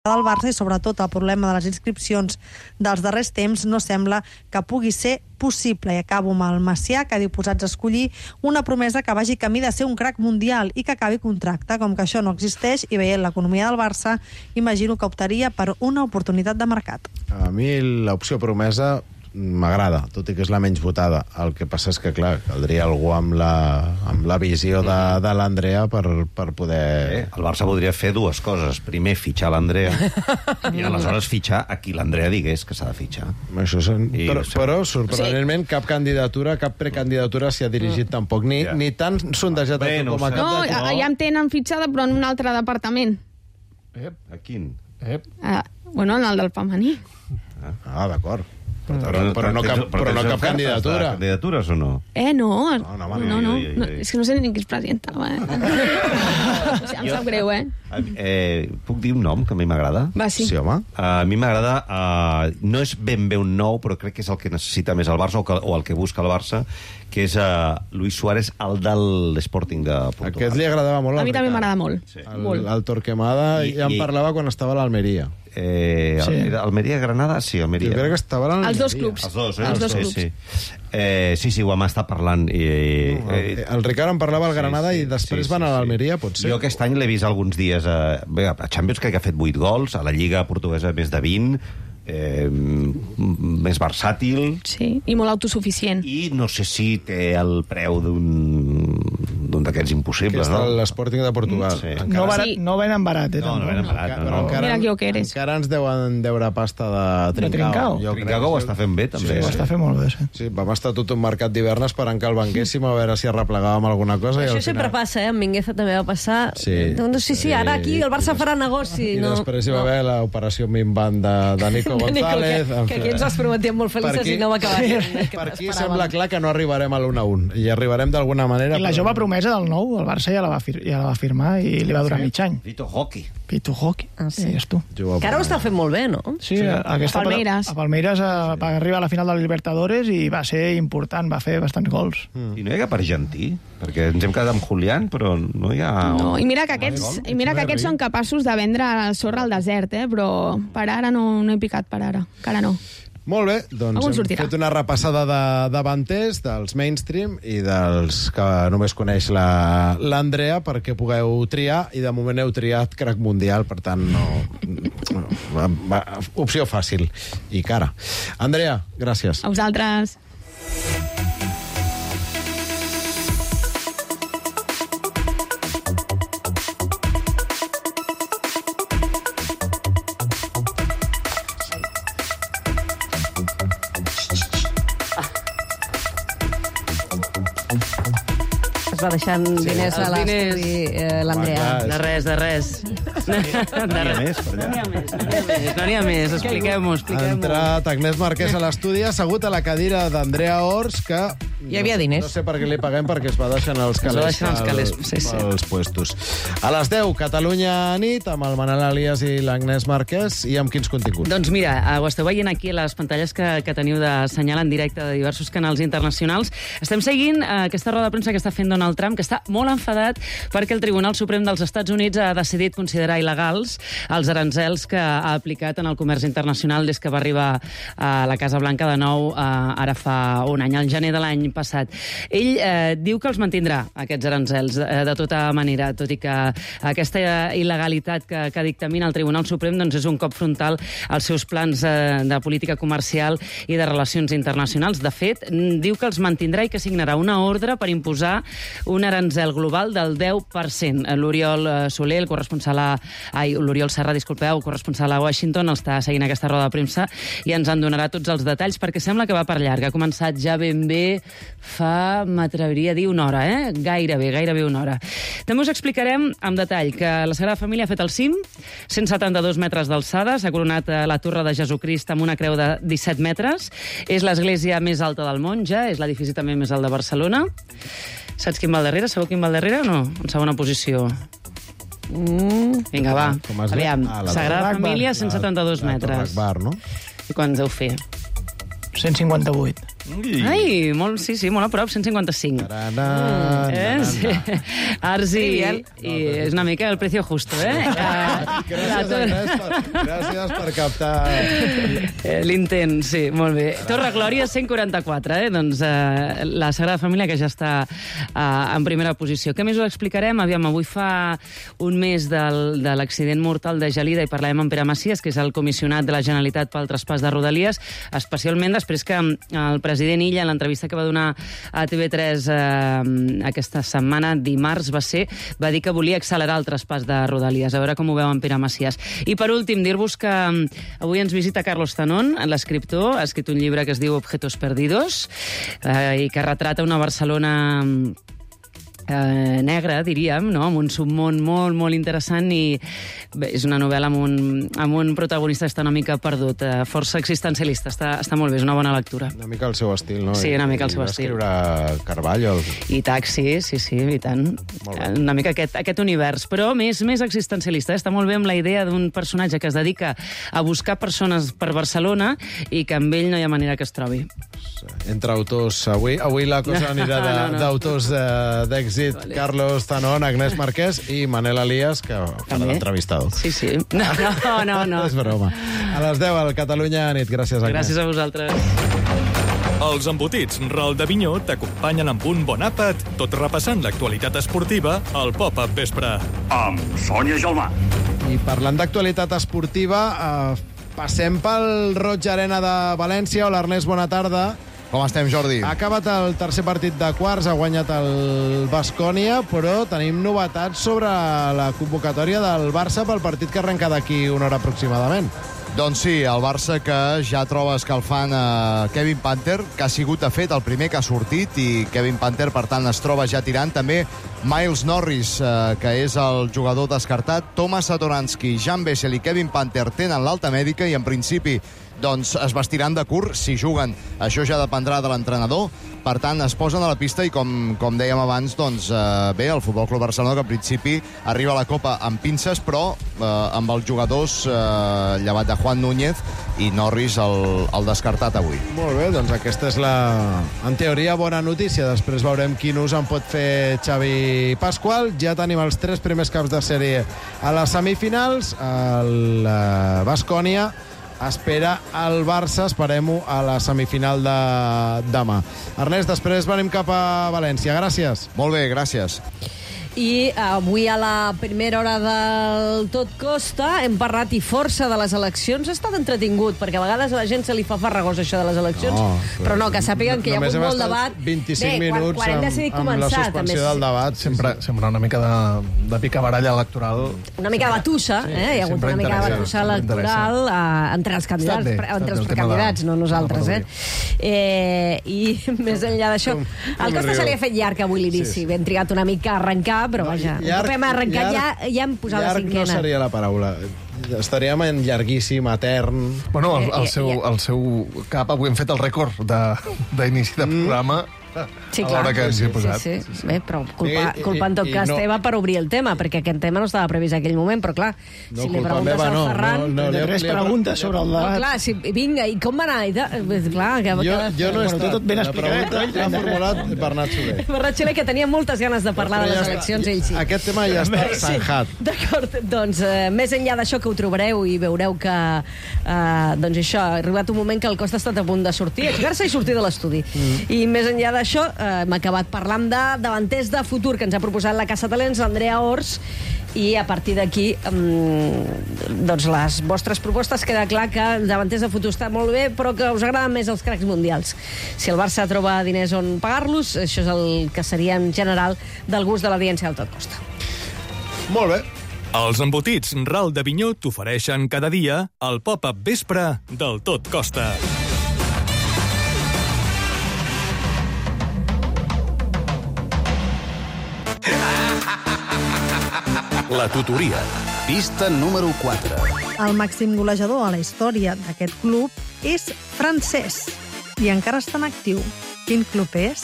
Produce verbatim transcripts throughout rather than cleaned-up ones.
del Barça i sobretot el problema de les inscripcions dels darrers temps no sembla que pugui ser possible. I acabo amb el Macià, que diu posats a escollir una promesa que vagi camí de ser un crac mundial i que acabi contracte. Com que això no existeix i veient l'economia del Barça, imagino que optaria per una oportunitat de mercat. A mi l'opció promesa m'agrada, tot i que és la menys votada. El que passa és que, clar, caldria algú amb la, amb la visió de, de l'Andrea per, per poder... Eh, el Barça podria fer dues coses. Primer, fitxar l'Andrea i aleshores fitxar a qui l'Andrea digués que s'ha de fitxar. Això són... I, però, sí. però, sorprenentment, cap candidatura, cap precandidatura s'hi ha dirigit tampoc. Ni, Ja. ni tan sondejat Bé, no com a ho sé. cap No, de... ja, ja em tenen fitxada, però en un altre departament. Ep. A quin? Ep. Uh, bueno, en el del femení. Ah, d'acord. Però, Però, però, però no cap, però però no tens cap ofertes candidatura. de Candidatures o no? Eh, no. No, no, No, home, no, no. ai, ai, ai. no. És que no sé ni qui es presentava, eh? O sigui, em sap greu, eh? eh? Puc dir un nom que a mi m'agrada? Va, sí. Sí, home. A mi m'agrada, uh, no és ben bé un nou, però crec que és el que necessita més el Barça o, que, o el que busca el Barça, que és uh, Luis Suárez, el de l'Sporting de Portugal. Aquest li agradava molt A al mi també Ricard. m'agrada molt. Sí. El, Molt. el Torquemada I- ja en i- parlava quan estava a l'Almeria. Eh, Sí. sí. Almeria-Granada? Sí, Almeria. Jo crec que estava a l'Almeria. Els dos clubs. Els dos, eh? Els dos sí, clubs. Sí. Eh, sí, sí, ho vam estar parlant. I, Eh, el Ricard en parlava al Granada sí, sí, i després sí, van sí, a sí. l'Almeria, potser. Jo aquest any l'he vist alguns dies a, bé, a Champions, crec que ha fet vuit gols, a la Lliga Portuguesa més de vint, eh, més versàtil, Sí, i molt autosuficient. i no sé si té el preu d'un d'un d'aquests que impossibles, està no? l'Sporting de Portugal. Sí. Encara, No, barat, Sí. no venen barat, eh? No, no tampoc. venen barat, encara, no, però no. encara, Mira qui ho que eres. encara ens deuen deure pasta de Trincao. Trincao? Jo crec Trincao ho que- està fent bé, també. Ho està fent molt bé, sí. Sí, vam estar tot un mercat d'hivern esperant que el venguéssim a veure si arreplegàvem alguna cosa. I Això al sempre final... passa, eh? Amb Mingueza també va passar. Sí. Doncs sí, sí, ara aquí el Barça farà negoci. I no, després hi va no. haver l'operació Minvan de, de Nico De Nico, González. que, En que fi. aquí ens els prometíem molt Per felices aquí- i no va acabar sent. Per aquí sembla clar que no arribarem a l'un a un. I arribarem d'alguna manera. I la però- jove promesa del nou, el Barça ja la va, fir ja la va firmar i li va durar mig any. Vito Hockey. Pitu Hockey. Ah, sí. I és tu. Jove Que ara ho està fent molt bé, no? Sí, sí. Aquesta A Palmeiras. A Palmeiras eh, va arribar a la final de la Libertadores i va ser important, va fer bastants gols. Mm. I no hi ha cap argentí, perquè ens hem quedat amb Julián, però no hi ha... No, i mira que aquests, i mira que aquests són capaços de vendre sorra al desert, eh? Però per ara no, no he picat, per ara. Encara no. Molt bé, doncs Algun hem sortirà. fet una repassada de davanters, dels mainstream i dels que només coneix la- l'Andrea perquè pugueu triar, i de moment heu triat crac mundial, per tant, no, no, va, va, opció fàcil i cara. Andrea, gràcies. A vosaltres. Es va deixant diners a els diners. l'estudi eh, l'Andrea. Home, De res, de res. De res. més, per allà? No n'hi ha més, no n'hi ha més, no n'hi ha més. Expliquem-ho, Ha expliquem-ho. entrat Agnès Marquès a l'estudi, assegut a la cadira d'Andrea Ors, que... Hi havia diners. No sé per què li paguem, perquè es va deixant els va calés, deixant els calés, sí, sí. pels puestos. A les deu, Catalunya nit, amb el Manel Elias i l'Agnès Marquès, i amb quins continguts? Doncs mira, eh, ho esteu veient aquí a les pantalles que, que teniu de senyal en directe de diversos canals internacionals. Estem seguint eh, aquesta roda de premsa que està fent Donald Trump, que està molt enfadat perquè el Tribunal Suprem dels Estats Units ha decidit considerar il·legals els aranzels que ha aplicat en el comerç internacional des que va arribar a la Casa Blanca de nou eh, ara fa un any, al gener de l'any passat. Ell eh, diu que els mantindrà, aquests aranzels, eh, de tota manera, tot i que aquesta il·legalitat que, que dictamina el Tribunal Suprem doncs és un cop frontal als seus plans eh, de política comercial i de relacions internacionals. De fet, diu que els mantindrà i que signarà una ordre per imposar un aranzel global del deu per cent. L'Oriol Soler, el corresponsal a... Ai, l'Oriol Serra, disculpeu, corresponsal a Washington, està seguint aquesta roda de premsa i ens en donarà tots els detalls, perquè sembla que va per llarg. Ha començat ja ben bé fa, m'atreviria a dir, una hora, eh? Gairebé, gairebé una hora. També us explicarem amb detall que la Sagrada Família ha fet el cim, cent setanta-dos metres d'alçada, s'ha coronat la Torre de Jesucrist amb una creu de disset metres, és l'església més alta del món ja, és l'edifici també més alt de Barcelona. Saps quin va al darrere? Sabeu quin va al darrere o no? En segona posició. Mm. Vinga, va. Com es diu? Aviam, Ah, la Sagrada Torre Família, La- cent setanta-dos la Torre metres. Akbar, no? I quants deu fer? cent cinquanta-vuit. Ai, molt, sí, sí, molt a prop, cent cinquanta-cinc. Mm, eh? Sí. Arsi, i és una mica el precio justo, eh? Gràcies, Agnès, per, gràcies per captar... L'intent, sí, molt bé. Torre Glòria, cent quaranta-quatre, eh? Doncs eh, la Sagrada Família, que ja està eh, en primera posició. Què més ho explicarem? Aviam, avui fa un mes del, de l'accident mortal de Gelida i parlàvem amb Pere Macias, que és el comissionat de la Generalitat pel traspàs de Rodalies, especialment després que el president Illa, en l'entrevista que va donar a T V tres eh, aquesta setmana, dimarts va ser, va dir que volia accelerar el traspàs de Rodalies. A veure com ho veu en Pere Macias. I per últim, dir-vos que avui ens visita Carlos Tanón, l'escriptor, ha escrit un llibre que es diu Objetos Perdidos eh, i que retrata una Barcelona eh, negra, diríem, no? Amb un submón molt, molt interessant i bé, és una novel·la amb un, amb un protagonista que està una mica perdut, eh, força existencialista, està, està molt bé, és una bona lectura. Una mica el seu estil, no? Sí, una mica el seu estil. Va escriure Carballo. El... I Taxi, sí, sí, i tant. Una mica aquest, aquest univers, però més, més existencialista. Està molt bé amb la idea d'un personatge que es dedica a buscar persones per Barcelona i que amb ell no hi ha manera que es trobi. Entre autors, avui, avui la cosa anirà d'autors no, no. d'èxit. Vale. Carlos Tanón, Agnès Marquès i Manel Elias, que farà l'entrevistador. Sí, sí. No, no, no. no. És broma. A les deu al Catalunya nit. Gràcies, Agnès. Gràcies a vosaltres. Els embotits Ral de Vinyó t'acompanyen amb un bon àpat, tot repassant l'actualitat esportiva al Pop-Up Vespre. Amb Sònia Gelmà. I parlant d'actualitat esportiva, eh, passem pel Roig Arena de València. Hola, Ernest, bona tarda. Com estem, Jordi? Ha acabat el tercer partit de quarts, ha guanyat el Baskonia, però tenim novetats sobre la convocatòria del Barça pel partit que arrenca d'aquí una hora aproximadament. Doncs sí, el Barça que ja troba escalfant a Kevin Panther, que ha sigut, de fet, el primer que ha sortit, i Kevin Panther, per tant, es troba ja tirant. També Miles Norris, eh, que és el jugador descartat. Tomas Satoransky, Jan Bessel i Kevin Panther tenen l'alta mèdica i, en principi, doncs es vestiran de curt si juguen. Això ja dependrà de l'entrenador. Per tant, es posen a la pista i, com, com dèiem abans, doncs, eh, bé, el Futbol Club Barcelona, que en principi arriba a la Copa amb pinces, però eh, amb els jugadors eh, llevat de Juan Núñez i Norris, el, el descartat avui. Molt bé, doncs aquesta és la, en teoria, bona notícia. Després veurem quin ús en pot fer Xavi Pasqual. Ja tenim els tres primers caps de sèrie a les semifinals. El uh, Baskonia espera el Barça, esperem-ho, a la semifinal de demà. Ernest, després venim cap a València. Gràcies. Molt bé, gràcies. I avui a la primera hora del Tot Costa hem parlat i força de les eleccions. Ha estat entretingut, perquè a vegades a la gent se li fa farragós això de les eleccions, no, però no, que sàpiguen que hi ha hagut molt debat. vint-i-cinc Bé, minuts quan, quan hem decidit amb, començar, amb la suspensió també. del debat. Sempre, sempre una mica de, de picabaralla electoral. Una mica de batussa, sí, eh? Hi ha hagut una mica de batussa electoral eh, entre els candidats, bé, entre els candidats, no nosaltres, eh? eh? I més enllà d'això, el Costa se li ha fet llarg avui l'inici. Sí, sí. Ben trigat una mica a arrencar, però no, vaja, llarg, un cop hem arrencat llarg, ja, ja hem posat la cinquena. Llarg no seria la paraula. Estaríem en llarguíssim, etern... Bueno, el, el, seu, el seu cap, avui hem fet el rècord d'inici de, de programa... Sí, a l'hora que ens hi he posat. Sí, sí. Sí. Bé, però culpa, culpa en tot cas no, teva per obrir el tema, perquè aquest tema no estava previst en aquell moment, però clar, no, si li preguntes meva, al no, Ferran... No, no, de tres preguntes sobre el debat. No, clar, si, vinga, i com va anar? I de, clar, que jo, cada... jo no he estat. Tot ben explicat. L'ha formulat Bernat Soler. Bernat Soler, que tenia moltes ganes de parlar de les eleccions, ell sí. Aquest tema ja està zanjat. D'acord, doncs, eh, més enllà d'això que ho trobareu i veureu que, eh, doncs això, ha arribat un moment que el Costa ha estat a punt de sortir, aixecar-se i sortir de l'estudi. Mm. I més enllà d'això, eh, hem acabat parlant de davanters de futur que ens ha proposat la Casa Talents, l'Andrea Ors, i a partir d'aquí doncs les vostres propostes. Queda clar que els davanters de futur està molt bé, però que us agraden més els cracs mundials. Si el Barça troba diners on pagar-los, això és el que seria en general del gust de l'audiència del Tot Costa. Molt bé. Els embotits Ral de Vinyó t'ofereixen cada dia el pop-up vespre del Tot Costa. La tutoria. Pista número quatre. El màxim golejador a la història d'aquest club és francès i encara està en actiu. Quin club és?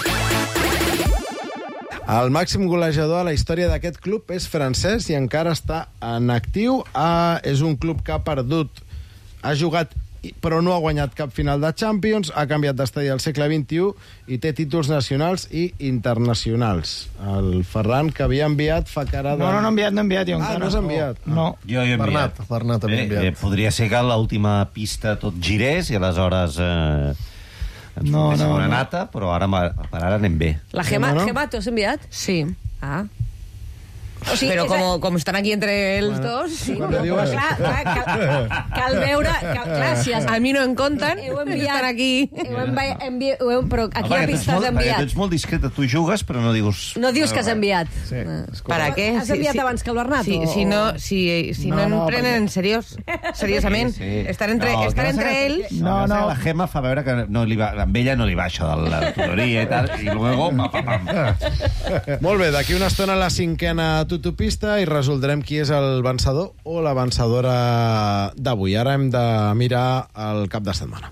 El màxim golejador a la història d'aquest club és francès i encara està en actiu. Ah, és un club que ha perdut, ha jugat però no ha guanyat cap final de Champions, ha canviat d'estadi al segle vint-i-u i té títols nacionals i internacionals. El Ferran, que havia enviat, fa cara de... No, no, no he enviat, no he enviat. Jo ah, encara. no has enviat? No. Jo he enviat. Bernat, Bernat havia enviat. Eh, eh, podria ser que l'última pista tot girés i aleshores... Eh, ens no, no, una no. nata, però ara, per ara anem bé. La Gema, no, no? Gema, ¿tú has enviat? Sí. Ah. O sigui, Pero és como, a- como están aquí entre els Bueno, dos... Sí. quan diu Però això. clar, clar, cal, cal veure... Cal, clar, si has, A mi no em compten, heu enviat... estan aquí. Heu envi, envi, heu, però a Home, quina que tu ets pista has molt- perquè enviat? Tu ets molt discreta, tu jugues, però no dius... No dius que has enviat. Sí. ¿Para qué? Has enviat abans que el Bernat? Sí, o... si no, si, si no, No, no no, em prenen perquè- en seriós, seriosament, Sí, sí. estar entre, No, estar el que entre passa que- ells... No, el que passa no. que La Gema fa veure que no li va, amb ella no li va això de la tutoria i tal, i luego... Pa, pa, pam. Molt bé, d'aquí una estona la cinquena tutupista i resoldrem qui és el vencedor o la vencedora d'avui. Ara hem de mirar el cap de setmana.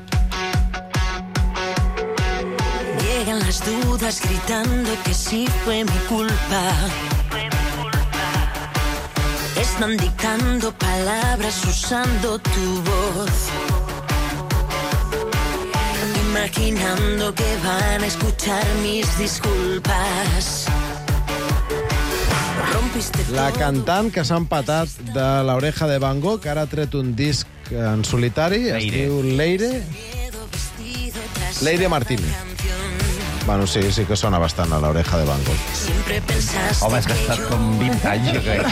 Llegan las dudas gritando que sí fue mi culpa. Están dictando palabras usando tu voz. Imaginando que van a escuchar mis disculpas. La cantant que s'ha empatat de l'Oreja de Van Gogh, que ara ha tret un disc en solitari, es Leire. diu Leire... Leire Martínez. Bueno, sí, sí que sona bastant a l'Oreja de Van Gogh. Home, has gastat com vint anys, jo crec.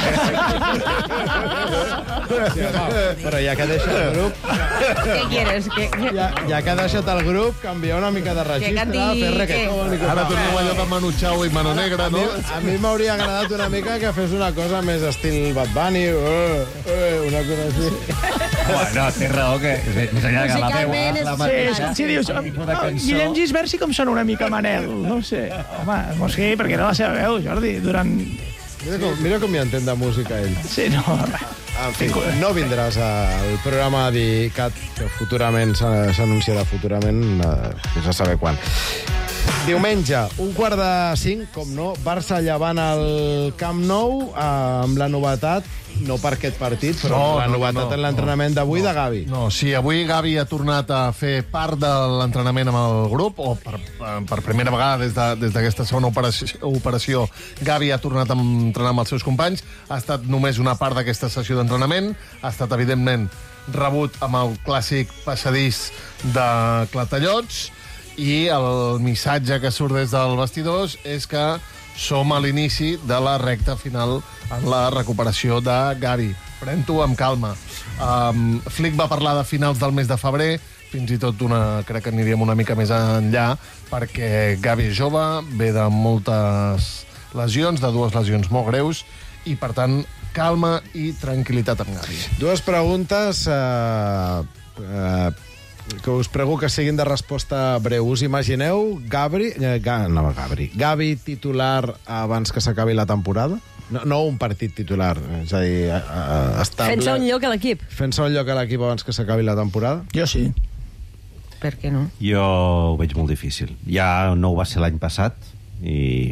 Sí, home, però ja que ha deixat el grup... ¿Qué quieres? Que, Ja, ja que ha deixat el grup, canviar una mica de registre, canti- fer reggaeton... i Ara cosas. tornem allò de Manu Chao i Mano Negra, no? A mi m'hauria agradat una mica que fes una cosa més estil Bad Bunny, uh, uh, una cosa així. Home, no, té raó que més enllà que la veu, Musicalment és- la Sí, mateixa... sí, dius, el tipus de oh, cançó. Guillem Gisbert sí com sona una mica Manel, no ho sé. Home, no sé, perquè era la seva veu, Jordi, durant... Mira com, mira com hi entén de música ell. Sí, no... En fi, no vindràs al programa d'ICAT, que futurament s'ha- s'anunciarà futurament, eh, sense saber quan. Diumenge, un quart de cinc, com no, Barça llevant al Camp Nou, eh, amb la novetat, no per aquest partit, però No, la no, novetat no, en l'entrenament no, d'avui no. de Gavi. No, sí, avui Gavi ha tornat a fer part de l'entrenament amb el grup, o per, per primera vegada des de- des d'aquesta de, segona operació, operació, Gavi ha tornat a entrenar amb els seus companys, ha estat només una part d'aquesta sessió d'entrenament, ha estat, evidentment, rebut amb el clàssic passadís de clatellots, i el missatge que surt des del vestidors és que som a l'inici de la recta final en la recuperació de Gavi. Pren-t'ho amb calma. Um, Flick va parlar de finals del mes de febrer, fins i tot una, crec que aniríem una mica més enllà, perquè Gavi és jove, ve de moltes lesions, de dues lesions molt greus, i per tant, calma i tranquil·litat amb Gavi. Dues preguntes eh, eh, que us prego que siguin de resposta breu. Us imagineu Gabri, eh, Ga, no, Gabri, Gavi titular abans que s'acabi la temporada? No, no un partit titular, és a dir, eh, eh, estable... Fent-se un lloc a l'equip. Fent-se un lloc a l'equip abans que s'acabi la temporada? Jo sí. Per què no? Jo ho veig molt difícil. Ja no ho va ser l'any passat, i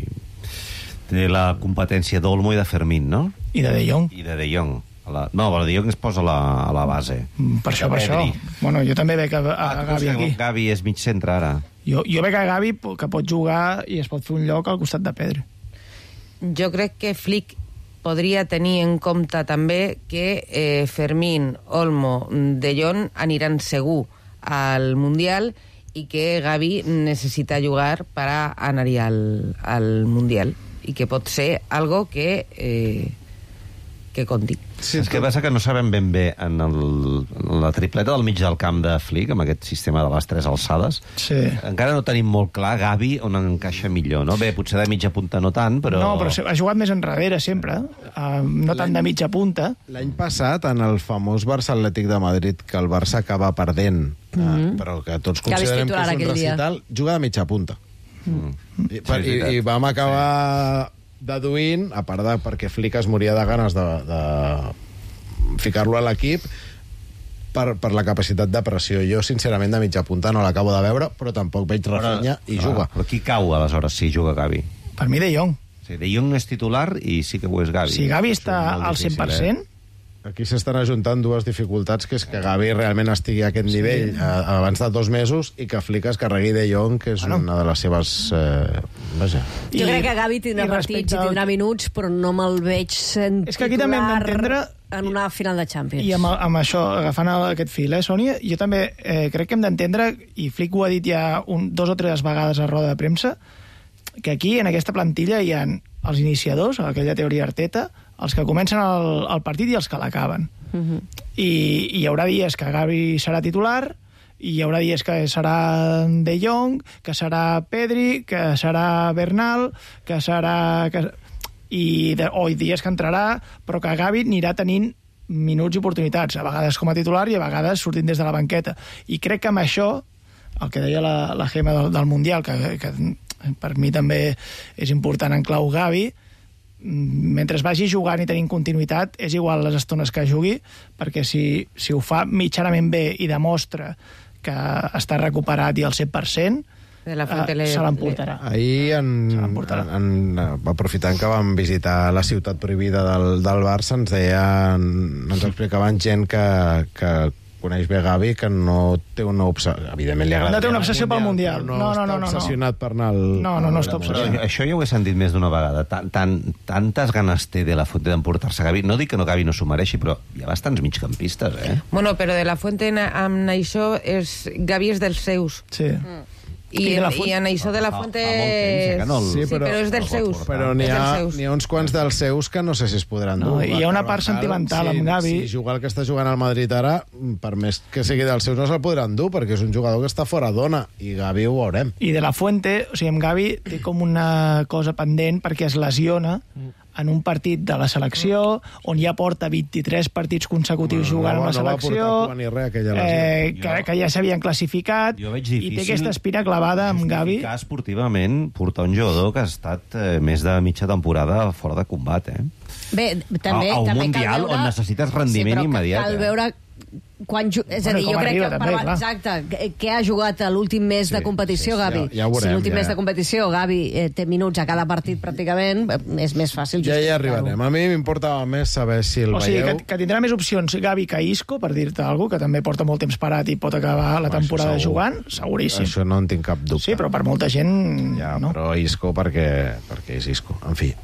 té la competència d'Olmo i de Fermín, no? I de De Jong. I de De Jong. A la... No, el De Jong es posa a la, a la base. Per això, per això. Pedri. Bueno, jo també veig a, a Ah, tu creus Gavi que aquí. Gavi és mig centre, ara? Jo, jo veig a Gavi que pot jugar i es pot fer un lloc al costat de Pedri. Jo crec que Flick podria tenir en compte també que eh, Fermín, Olmo, De Jong aniran segur al Mundial i que Gavi necessita jugar per a anar-hi al, al Mundial i que pot ser algo que eh, que conti. Sí, és que passa que no sabem ben bé en, el, en la tripleta del mig del camp de Flick, amb aquest sistema de les tres alçades. Sí. Encara no tenim molt clar Gavi on encaixa millor, no? Bé, potser de mitja punta no tant, però... No, però ha jugat més enrere sempre, uh, no tant de mitja punta. L'any passat, en el famós Barça Atlètic de Madrid, que el Barça acaba perdent, mm -hmm. eh, però que tots Gavi és considerem que titular és un aquell dia. recital, juga de mitja punta. Mm. I, per, i, I vam acabar deduint, a part de perquè Flick es moria de ganes de, de ficar-lo a l'equip, per, per la capacitat de pressió. Jo, sincerament, de mitja punta no l'acabo de veure, però tampoc veig Rafinha i juga. Però qui cau, aleshores, si juga Gavi? Per mi, De Jong. Sí, De Jong és titular i sí que ho és Gavi. Si Gavi està Molt al difícil, cent per cent, Eh? Aquí s'estan ajuntant dues dificultats, que és que Gavi realment estigui a aquest nivell sí. a, abans de dos mesos i que Flick es carregui De Jong, que és bueno. una de les seves... Eh, vaja. Jo I, crec que Gavi tindrà partits i tindrà minuts, però no me'l veig sent és que aquí també hem d'entendre en una final de Champions. I amb, amb això, agafant aquest fil, eh, Sònia, jo també eh, crec que hem d'entendre, i Flick ho ha dit ja un, dos o tres vegades a roda de premsa, que aquí, en aquesta plantilla, hi ha els iniciadors, aquella teoria Arteta, els que comencen el, el partit i els que l'acaben. Uh-huh. I, I hi haurà dies que Gavi serà titular, i hi haurà dies que serà De Jong, que serà Pedri, que serà Bernal, que serà... Que... I de, o dies que entrarà, però que Gavi anirà tenint minuts i oportunitats, a vegades com a titular i a vegades sortint des de la banqueta. I crec que amb això, el que deia la, la Gemma del, del Mundial, que, que per mi també és important en clau Gavi, mentre vagi jugant i tenint continuïtat, és igual les estones que jugui, perquè si, si ho fa mitjanament bé i demostra que està recuperat i al cent per cent, de la Fuente uh, le, se l'emportarà. Ahir, en, en, en, aprofitant que vam visitar la ciutat prohibida del, del Barça, ens deien, ens explicaven gent que, que coneix bé Gavi, que no té una obsessió... Evidentment li agrada... No té una obsessió pel Mundial. No, no, no, està no, obsessionat no. per anar al... No, no, no està obsessionat. Això jo ho he sentit més d'una vegada. Tan, tan, tantes ganes té de la Fuente d'emportar-se Gavi. No dic que no Gavi no s'ho mereixi, però hi ha bastants migcampistes, eh? Bueno, però de la Fuente amb això és... Gavi és dels seus. Sí. Mm. I, I, Fuente... i en això de la Fuente... Fa, fa no el... Sí, però, sí, però és dels seus. Però n'hi ha, ha uns quants dels seus que no sé si es podran dur. No, hi ha una part sentimental si, amb Gavi. Si jugar el que està jugant al Madrid ara, per més que sigui dels seus, no se'l podran dur, perquè és un jugador que està fora d'ona, i Gavi ho veurem. I de la Fuente, o sigui, amb Gavi té com una cosa pendent perquè es lesiona en un partit de la selecció, on ja porta vint-i-tres partits consecutius no, jugant no, amb la selecció, no ni res, eh, que, que ja s'havien classificat, i té aquesta espina clavada amb Gavi. Esportivament, portar un jugador que ha estat eh, més de mitja temporada fora de combat, eh? Bé, també, a, a un també mundial cal veure... on necessites rendiment sí, immediat. Cal veure quan ju... És a dir, jo crec que per... també, exacte, què ha jugat a l'últim mes sí, de competició, sí, Gavi? Ja, ja veurem, si l'últim ja. mes de competició Gavi eh, té minuts a cada partit pràcticament, és més fàcil ja hi arribarem. A mi m'importava més saber si el o sigui, veieu... Que, que tindrà més opcions Gavi que Isco, per dir-te alguna cosa, que també porta molt temps parat i pot acabar la temporada segur. jugant, seguríssim. Això no en tinc cap dubte. Sí, però per molta gent... Ja, no. Però Isco perquè, perquè és Isco. En fi,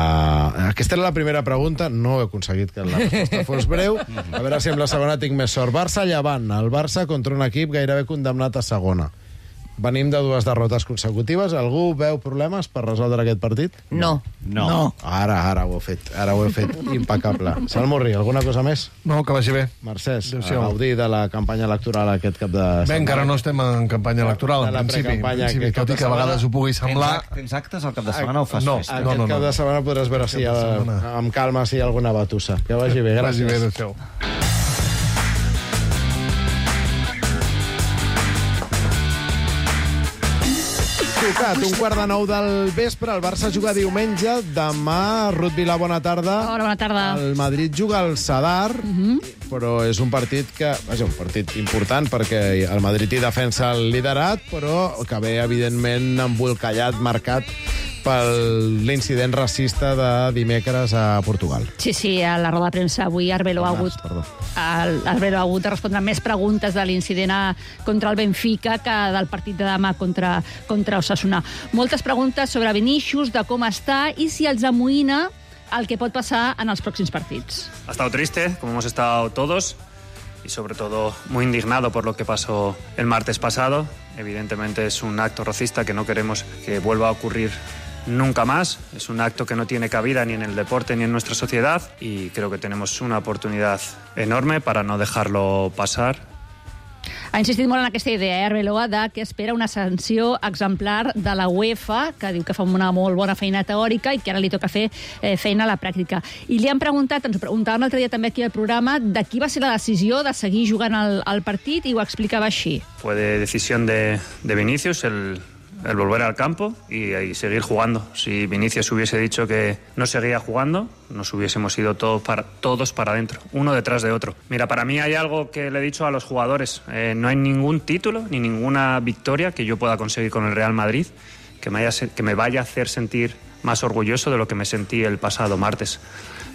uh, aquesta era la primera pregunta, no he aconseguit que la resposta fos breu. A veure si amb la segona tinc més sort. Barça-Llevant. El Barça contra un equip gairebé condemnat a segona. Venim de dues derrotes consecutives. Algú veu problemes per resoldre aquest partit? No. No. no. Ara, ara ho he fet. Ara ho he fet impecable. Salmurri, alguna cosa més? No, que vagi bé. Mercès, a gaudir de la campanya electoral aquest cap de setmana. Bé, encara no estem en campanya electoral, en principi. principi tot i que a vegades ho pugui semblar... Tens actes al cap de setmana o fas no, festa? No, no, no. Aquest cap de setmana podràs veure si hi ha, amb calma si hi ha alguna batussa. Que vagi bé, gràcies. Vagi bé, adéu. Tocat, un quart de nou del vespre, el Barça juga diumenge, demà, Ruth Vilà, bona tarda. Hola, bona tarda. El Madrid juga al Sadar, uh -huh. però és un partit que, vaja, un partit important perquè el Madrid hi defensa el liderat, però que ve, evidentment, embolcallat, marcat per l'incident racista de dimecres a Portugal. Sí, sí, a la roda de premsa avui Arbelo ha hagut, el, Arbelo ha hagut de respondre més preguntes de l'incident contra el Benfica que del partit de demà contra, contra Osasuna. Moltes preguntes sobre Vinícius, de com està i si els amoïna el que pot passar en els pròxims partits. Ha estado triste, como hemos estado todos, y sobre todo muy indignado por lo que pasó el martes pasado. Evidentemente es un acto racista que no queremos que vuelva a ocurrir nunca más. Es un acto que no tiene cabida ni en el deporte ni en nuestra sociedad y creo que tenemos una oportunidad enorme para no dejarlo pasar. Ha insistit molt en aquesta idea, eh, Arbeloa, de que espera una sanció exemplar de la UEFA, que diu que fa una molt bona feina teòrica i que ara li toca fer eh, feina a la pràctica. I li han preguntat, ens ho preguntàvem l'altre dia també aquí al programa, de qui va ser la decisió de seguir jugant al, al partit i ho explicava així. Fue de decisión de, de Vinícius el... el volver al campo y, y seguir jugando. Si Vinicius hubiese dicho que no seguía jugando, nos hubiésemos ido todos para, todos para adentro, uno detrás de otro. Mira, para mí hay algo que le he dicho a los jugadores. Eh, no hay ningún título ni ninguna victoria que yo pueda conseguir con el Real Madrid que me, haya, que me vaya a hacer sentir más orgulloso de lo que me sentí el pasado martes.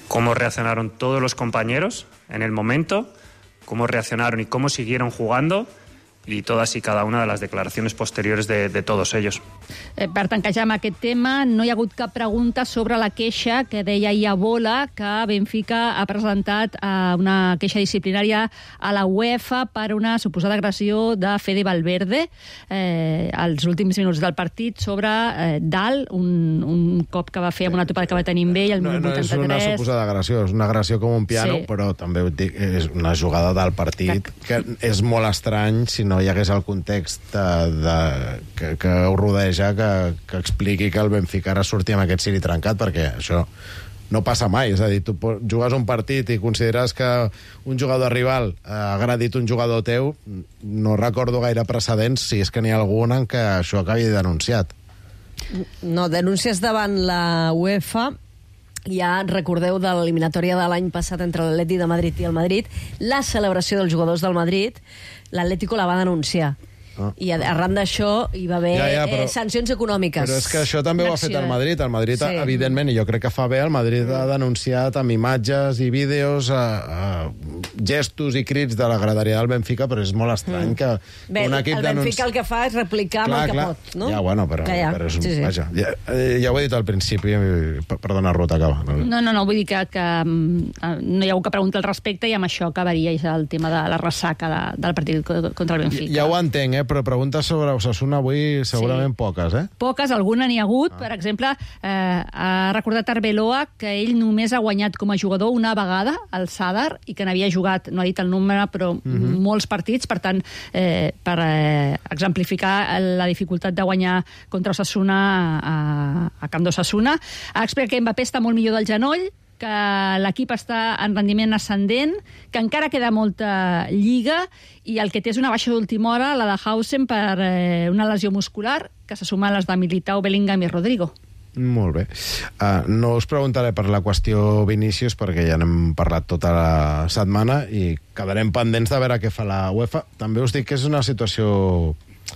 cómo reaccionaron todos los compañeros en el momento, cómo reaccionaron y cómo siguieron jugando, y todas i cada una de les declaracions posteriores de, de todos ellos. Eh, per tancar amb aquest tema, no hi ha hagut cap pregunta sobre la queixa que deia Iabola que Benfica ha presentat eh, una queixa disciplinària a la UEFA per una suposada agressió de Fede Valverde eh, als últims minuts del partit sobre eh, Dal, un, un cop que va fer amb una topada que va tenir amb ell al minut no, no vuitanta-tres. No és una suposada agressió, és una agressió com un piano, Sí. però també ho dic, és una jugada del partit que és molt estrany si no hi hagués el context de, de, que, que ho rodeja, que, que expliqui que el Benfica ara surti amb aquest ciri trencat, perquè això no passa mai. És a dir, tu jugues un partit i consideres que un jugador rival ha agredit un jugador teu, no recordo gaire precedents, si és que n'hi ha algun en què això acabi denunciat. No, denúncies davant la UEFA. Ja recordeu de l'eliminatòria de l'any passat entre l'Atleti de Madrid i el Madrid, la celebració dels jugadors del Madrid, l'Atlético la va denunciar. Ah. I arran d'això hi va haver ja, ja, però, eh, sancions econòmiques. Però és que això també ho ha fet el Madrid. El Madrid, sí. evidentment, i jo crec que fa bé, el Madrid ha denunciat amb imatges i vídeos a, a gestos i crits de la graderia del Benfica, però és molt estrany mm. que bé, un equip el Benfica denunci... el que fa és replicar clar, amb el que clar. pot, no? Ja, bueno, però, ja. però és un... sí, sí. Vaja, ja, ja ho he dit al principi, perdona, Ruth, acaba. No, no, no, vull dir que, que no hi ha hagut que preguntar al respecte i amb això acabaria el tema de la ressaca de, del partit contra el Benfica. Ja ho entenc, eh? Però preguntes sobre Osasuna avui segurament sí. poques, eh? Poques, alguna n'hi ha hagut. Ah. Per exemple, eh, ha recordat Arbeloa que ell només ha guanyat com a jugador una vegada al Sadar i que n'havia jugat, no ha dit el número, però mm-hmm. molts partits. Per tant, eh, per eh, exemplificar la dificultat de guanyar contra Osasuna a, a Camp d'Osasuna. Ha explicat que Mbappé està molt millor del genoll, que l'equip està en rendiment ascendent, que encara queda molta lliga i el que té és una baixa d'última hora, la de Hausen, per eh, una lesió muscular, que se suma a les de Militao, Bellingham i Rodrigo. Molt bé. Uh, no us preguntaré per la qüestió Vinícius, perquè ja n'hem parlat tota la setmana i quedarem pendents de veure què fa la UEFA. També us dic que és una situació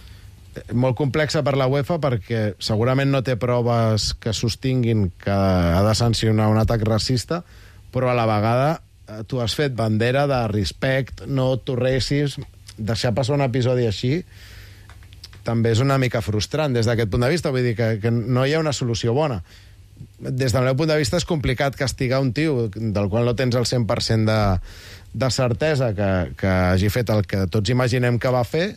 molt complexa per la UEFA perquè segurament no té proves que sostinguin que ha de sancionar un atac racista, però a la vegada tu has fet bandera de respect, no torressis, deixar passar un episodi així també és una mica frustrant des d'aquest punt de vista, vull dir que, que no hi ha una solució bona. Des del meu punt de vista és complicat castigar un tio del qual no tens el cent per cent de, de certesa que, que hagi fet el que tots imaginem que va fer,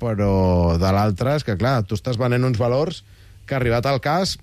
però de l'altre és que, clar, tu estàs venent uns valors que, arribat al cas,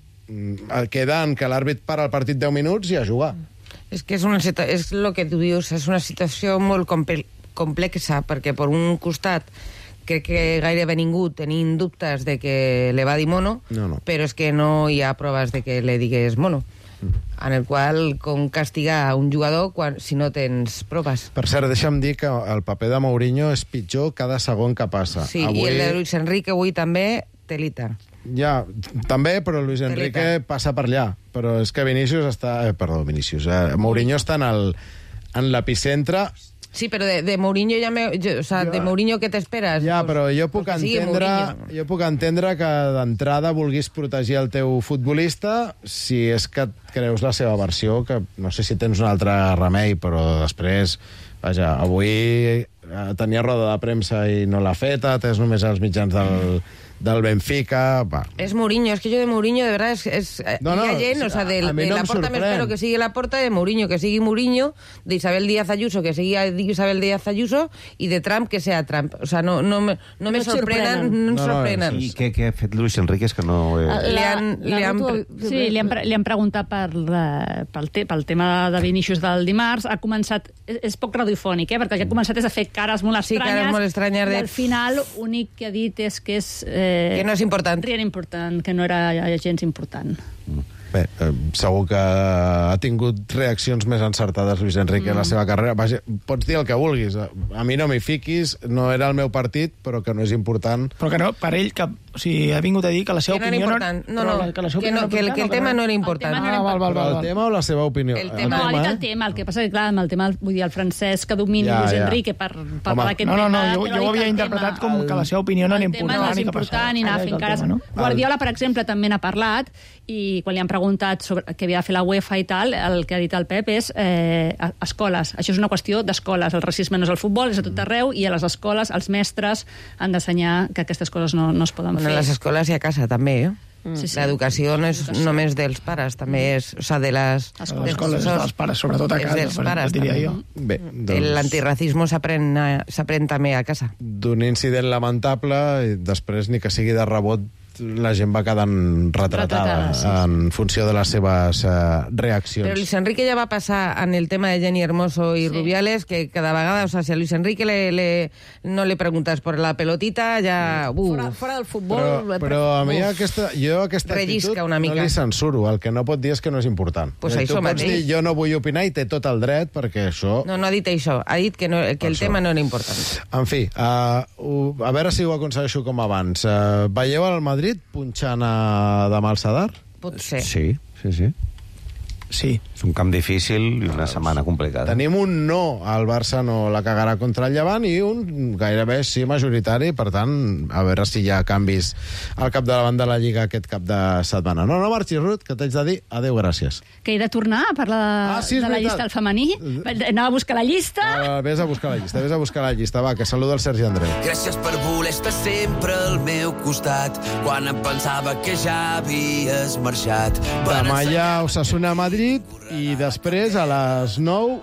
queden que l'àrbit para el partit deu minuts i a jugar. És que és, una, és el que tu dius, és una situació molt complexa, perquè per un costat crec que gairebé ningú tenim dubtes de que le va dir mono, no, no. però és que no hi ha proves de que le digués mono. En el qual, com castigar a un jugador quan, si no tens proves. Per cert, deixa'm dir que el paper de Mourinho és pitjor cada segon que passa. Sí, avui... i el de Luis Enrique avui també, telita. Ja, també, però Luis Enrique telita. Passa per allà. Però és que Vinícius està... Eh, perdó, Vinícius. Eh, Mourinho està en el, en l'epicentre... Sí, però de, de Mourinho ja me, jo, o sea, jo, de Mourinho què t'esperes? Ja, però jo puc entendre, jo puc entendre que d'entrada vulguis protegir el teu futbolista si és que et creus la seva versió, que no sé si tens un altre remei, però després, vaja, avui tenia roda de premsa i no l'ha feta, tens només els mitjans del... del Benfica... Va. És Mourinho, és que jo de Mourinho, de verdad, és, és, no, no, hi ha gent, o sea, de, de no la Porta m'espero que sigui la Porta, de Mourinho que sigui Mourinho, d'Isabel Díaz Ayuso que sigui Isabel Díaz Ayuso, i de Trump que sea Trump. O sea, no, no, no, no me sorprenen, no em no, sorprenen. No, I què, què ha fet Luis Enrique? És que no... Eh... Li han, la, li han, sí, li han, li han preguntat per, pel, te, pel tema de Vinícius del dimarts. Ha començat... És, és poc radiofònic, eh? Perquè el que ha començat és a fer cares molt estranyes. Sí, cares molt estranyes. I al final, l'únic que ha dit és que és... Eh, que no és important. Rien important, que no era gens important. Bé, eh, segur que ha tingut reaccions més encertades Luis Enrique mm. en la seva carrera. Vaja, pots dir el que vulguis. A mi no m'hi fiquis, no era el meu partit, però que no és important. Però que no, per ell, que O sigui, ha vingut a dir que la seva que no era opinió... important. No, no, que, la seva que, no, que, el, que el tema no era important. El tema Ah, val, val, val, El val. tema o la seva opinió? El tema. No, ha dit eh? el tema. El que passa que, clar, amb el tema, vull dir, el francès que domini Ja, Luis ja. Enrique per parlar d'aquest No, no, tema... no, jo, però jo ho ha dit havia el interpretat tema. com que la seva opinió no era El tema important. no és i que important passava. i anava Aquest fent és el cares. tema, no? Guardiola, per exemple, també n'ha parlat i quan li han preguntat sobre què havia de fer la UEFA i tal, el que ha dit el Pep és eh, escoles. Això és una qüestió d'escoles. El racisme no és al futbol, és a tot arreu, i a les escoles els mestres han d'ensenyar que aquestes coses no, no es poden Bueno, fer. a les escoles i a casa també, eh? Sí, sí. L'educació no és només dels pares, també és, o sea, de les... A les escoles és dels pares, sobretot a És casa, dels per- pares, diria també. jo. Bé, doncs... L'antirracisme s'aprèn a- s'aprèn també a casa. D'un incident lamentable i després, ni que sigui de rebot, la gent va quedant retratada, Retratada, sí, sí. en funció de les seves eh, reaccions. Però Luis Enrique ja va passar en el tema de Jenny Hermoso i sí. Rubiales, que cada vegada, o sea, si a Luis Enrique le, le, no le preguntes por la pelotita, ja... Uf, Fora, fora del futbol... Però, però a mi aquesta, jo aquesta Rellisca actitud una mica. no li censuro. El que no pot dir és que no és important. Pues Eh, tu això pots mateix. dir jo no vull opinar i té tot el dret perquè això... No, no ha dit això. Ha dit que, no, que el això. tema no era important. En fi, uh, a veure si ho aconsegueixo com abans. Uh, veieu el Madrid punxant a demà al Sadar? Potser. Sí, sí, sí. Sí. És un camp difícil i una setmana complicada. Tenim un no, el Barça no la cagarà contra el Llevant, i un gairebé sí majoritari, per tant, a veure si hi ha canvis al capdavant de la Lliga aquest cap de setmana. No, no marxis, Ruth, que t'haig de dir adéu, gràcies. Que he de tornar a parlar de, Ah, sí, és de la veritat. llista del femení. Anava a buscar la llista. Uh, vés a buscar la llista, vés a buscar la llista. Va, que saluda el Sergi Andreu. Gràcies per voler estar sempre al meu costat quan em pensava que ja havies marxat. Demà hi ha Osasuna a Madrid i després a les nou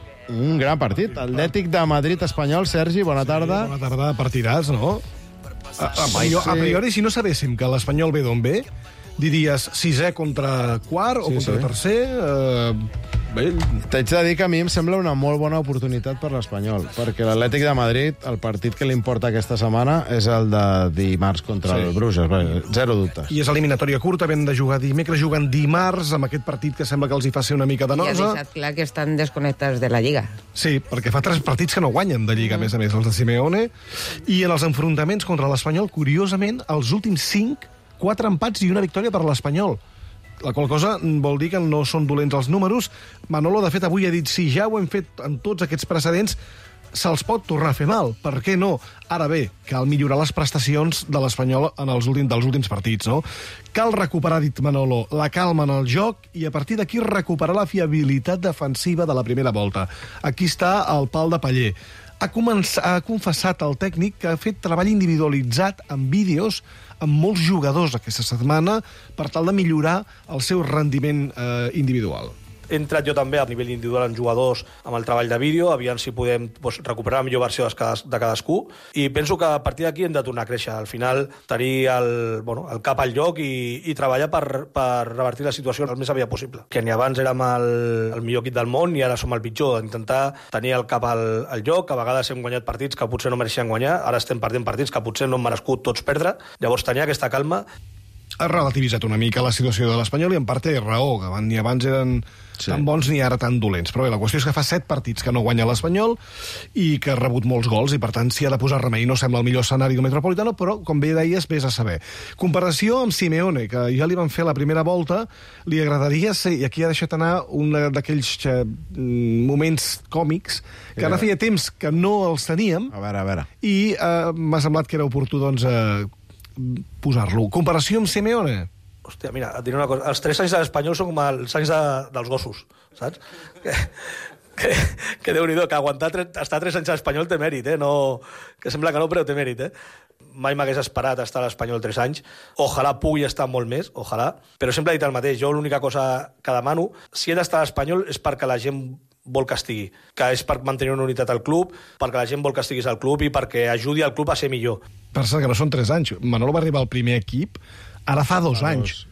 un gran partit. Atlètic de Madrid-Espanyol. Sergi, bona tarda. Bona tarda, partidàs, no? A, a, priori, a priori, si no sabéssim que l'Espanyol ve d'on ve, diries sisè contra quart o Sí, contra sí. tercer... Eh, bé, T'haig de dir que a mi em sembla una molt bona oportunitat per l'Espanyol, perquè l'Atlètic de Madrid, el partit que li importa aquesta setmana és el de dimarts contra Sí. el Bruges. Bé, zero dubtes. I és eliminatòria curta, ben de jugar dimecres, juguen dimarts amb aquest partit que sembla que els hi fa ser una mica de I ha nosa. deixat clar que estan desconnectats de la Lliga. Sí, perquè fa tres partits que no guanyen de Lliga, a més a més, els de Simeone. I en els enfrontaments contra l'Espanyol, curiosament, els últims cinc, quatre empats i una victòria per l'Espanyol. La qual cosa vol dir que no són dolents els números. Manolo, de fet, avui ha dit si ja ho hem fet en tots aquests precedents, se'ls pot tornar a fer mal. Per què no? Ara bé, cal millorar les prestacions de l'Espanyol en els últims, dels últims partits, no? Cal recuperar, ha dit Manolo, la calma en el joc i a partir d'aquí recuperar la fiabilitat defensiva de la primera volta. Aquí està el pal de paller. Ha, començat, ha confessat el tècnic que ha fet treball individualitzat amb vídeos amb molts jugadors aquesta setmana per tal de millorar el seu rendiment eh, individual. He entrat jo també a nivell individual en jugadors amb el treball de vídeo, aviam si podem doncs, recuperar la millor versió de cadascú, i penso que a partir d'aquí hem de tornar a créixer. Al final, tenir el, bueno, el cap al lloc i, i treballar per, per revertir la situació el més aviat possible. Que ni abans érem el, el millor equip del món i ara som el pitjor. Intentar tenir el cap al, al lloc, a vegades hem guanyat partits que potser no mereixien guanyar, ara estem perdent partits que potser no hem merescut tots perdre, llavors tenir aquesta calma. Ha relativitzat una mica la situació de l'Espanyol i en part té raó, que ni abans eren sí. tan bons ni ara tan dolents. Però bé, la qüestió és que fa set partits que no guanya l'Espanyol i que ha rebut molts gols i per tant s'hi ha de posar remei. No sembla el millor escenari del Metropolitano, però com bé deies, vés a saber. Comparació amb Simeone, que ja li van fer la primera volta, li agradaria ser, i aquí ha deixat anar un d'aquells eh, moments còmics que ara feia temps que no els teníem. A veure, a veure. I eh, m'ha semblat que era oportú, doncs, eh, posar-lo. Comparació amb Simeone. Hòstia, mira, et diré una cosa. Els tres anys de l'Espanyol són com els anys de, dels gossos, saps? Que, que, que Déu-n'hi-do, que aguantar tres, estar tres anys a l'Espanyol té mèrit, eh? No, que sembla que no, però té mèrit, eh? Mai m'hagués esperat estar a l'Espanyol tres anys. Ojalà pugui estar molt més, ojalà. Però sempre he dit el mateix. Jo l'única cosa que demano, si he d'estar a l'Espanyol és perquè la gent vol que estigui, que és per mantenir una unitat al club, perquè la gent vol que estiguis al club i perquè ajudi al club a ser millor. Per cert, que no són tres anys. Manolo va arribar al primer equip ara fa dos anys.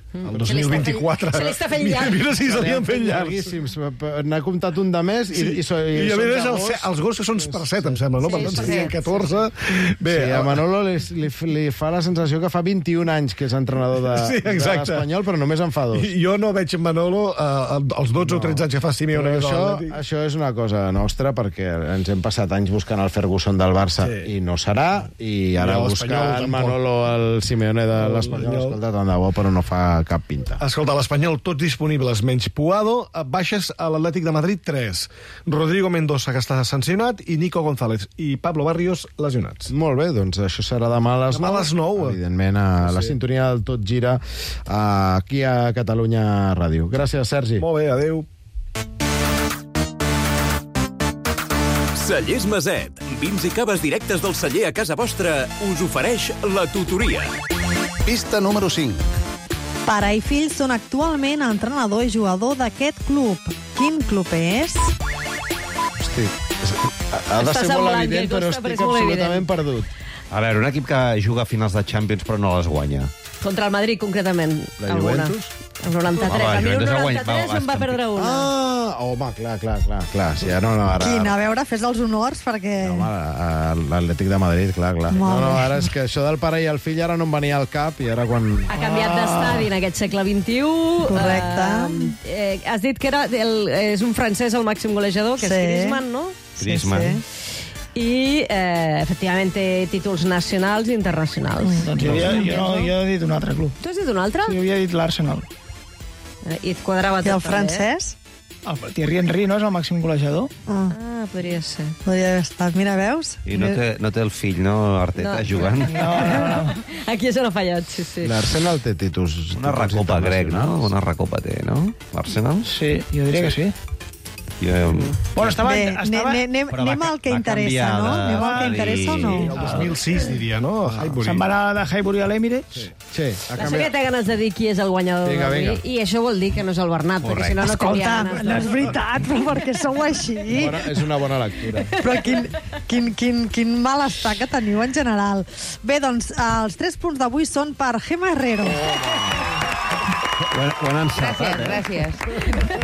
El dos mil vint-i-quatre. Se li està fent llarg. Mira si se li han fet llargs. Llarguíssims. N'ha comptat un de més i, Sí. i, so, I, i a són més, de els, gos. els gossos són per set, em sembla, no? Sí, Per tant, per serien set. catorze. Bé, Sí, a Manolo li, li, li fa la sensació que fa vint-i-un anys que és entrenador de, Sí, de exacte. l'Espanyol, però només en fa dos. I jo no veig Manolo eh, als dotze o tretze anys que fa Simeone. Però que és això, l'Atlètic. això és una cosa nostra, perquè ens hem passat anys buscant el Ferguson del Barça Sí. i no serà, i ara I buscant l'Espanyol tampoc. Manolo el Simeone de El l'Espanyol. Espanyol. Escolta, tant de bo, però no fa cap pinta. Escolta, l'Espanyol, tots disponibles, menys Puado, baixes a l'Atlètic de Madrid, tres. Rodrigo Mendoza, que està sancionat, i Nico González i Pablo Barrios, lesionats. Molt bé, doncs això serà demà a les Demà a les nou. Evidentment, a la Sí. sintonia del Tot Gira, aquí a Catalunya Ràdio. Gràcies, Sergi. Molt bé, adéu. Cellers Maset, vins i caves directes del celler a casa vostra, us ofereix la tutoria. Pista número cinc. Pare i fill són actualment entrenador i jugador d'aquest club. Quin club és? Hosti, ha de Està ser molt semblant evident, que però costa, però estic és molt absolutament perdut. A veure, un equip que juga a finals de Champions però no les guanya. Contra el Madrid, concretament. La alguna. Juventus? El noranta-tres. Home, A mi el Juventus ha guanyat- noranta-tres va, em va va, perdre una. Ah, home, clar, clar, clar, clar. Sí, no, no, ara... Quin? A veure, fes els honors, perquè... Home, a- l'Atlètic de Madrid, clar, clar. No, Molt no, bé. ara és que això del pare i el fill ara no em venia al cap i ara quan... Ha canviat d'estadi en aquest segle vint-i-u. Correcte. Eh, eh, has dit que era el, és un francès el màxim golejador, que Sí. és Griezmann, no? Griezmann. Sí, I, eh, efectivament, té títols nacionals i internacionals. Doncs jo, havia, jo, no, jo he dit un altre club. Tu has dit un altre? Sí, jo havia dit l'Arsenal. Eh, I et quadrava I tot, el també, eh? francès? El Thierry Henry no és el màxim golejador? Ah, Ah, podria ser. podria haver estat. Mira, veus? I no té, no té el fill, no, Arteta, No. jugant? No, no, no. Aquí això no ha fallat, sí, sí. L'Arsenal té títols... Una recopa grec, no? Una recopa té, no? L'Arsenal? Sí, jo diria que sí. Jo, Bueno, estava... Bé, estava... ne- ne- Però va anem ca- al que va interessa, canviar no? de- Anem al que va interessa o dir- no? El dos mil sis, diria, no? A Highbury. Se'n va anar de Highbury a l'Emirates. Sí. Sí, ha La Sèrie canviat. té ganes de dir qui és el guanyador Vinga, d'avui, vinga. i això vol dir que no és el Bernat, perquè si no, no Escolta, tindria ganes. no és veritat, però per què sou així? Bona, és una bona lectura. Però quin, quin, quin, quin mal estar que teniu en general. Bé, doncs, els tres punts d'avui són per Gemma Herrero. Ho, he- ho han encertat, Gràcies, eh?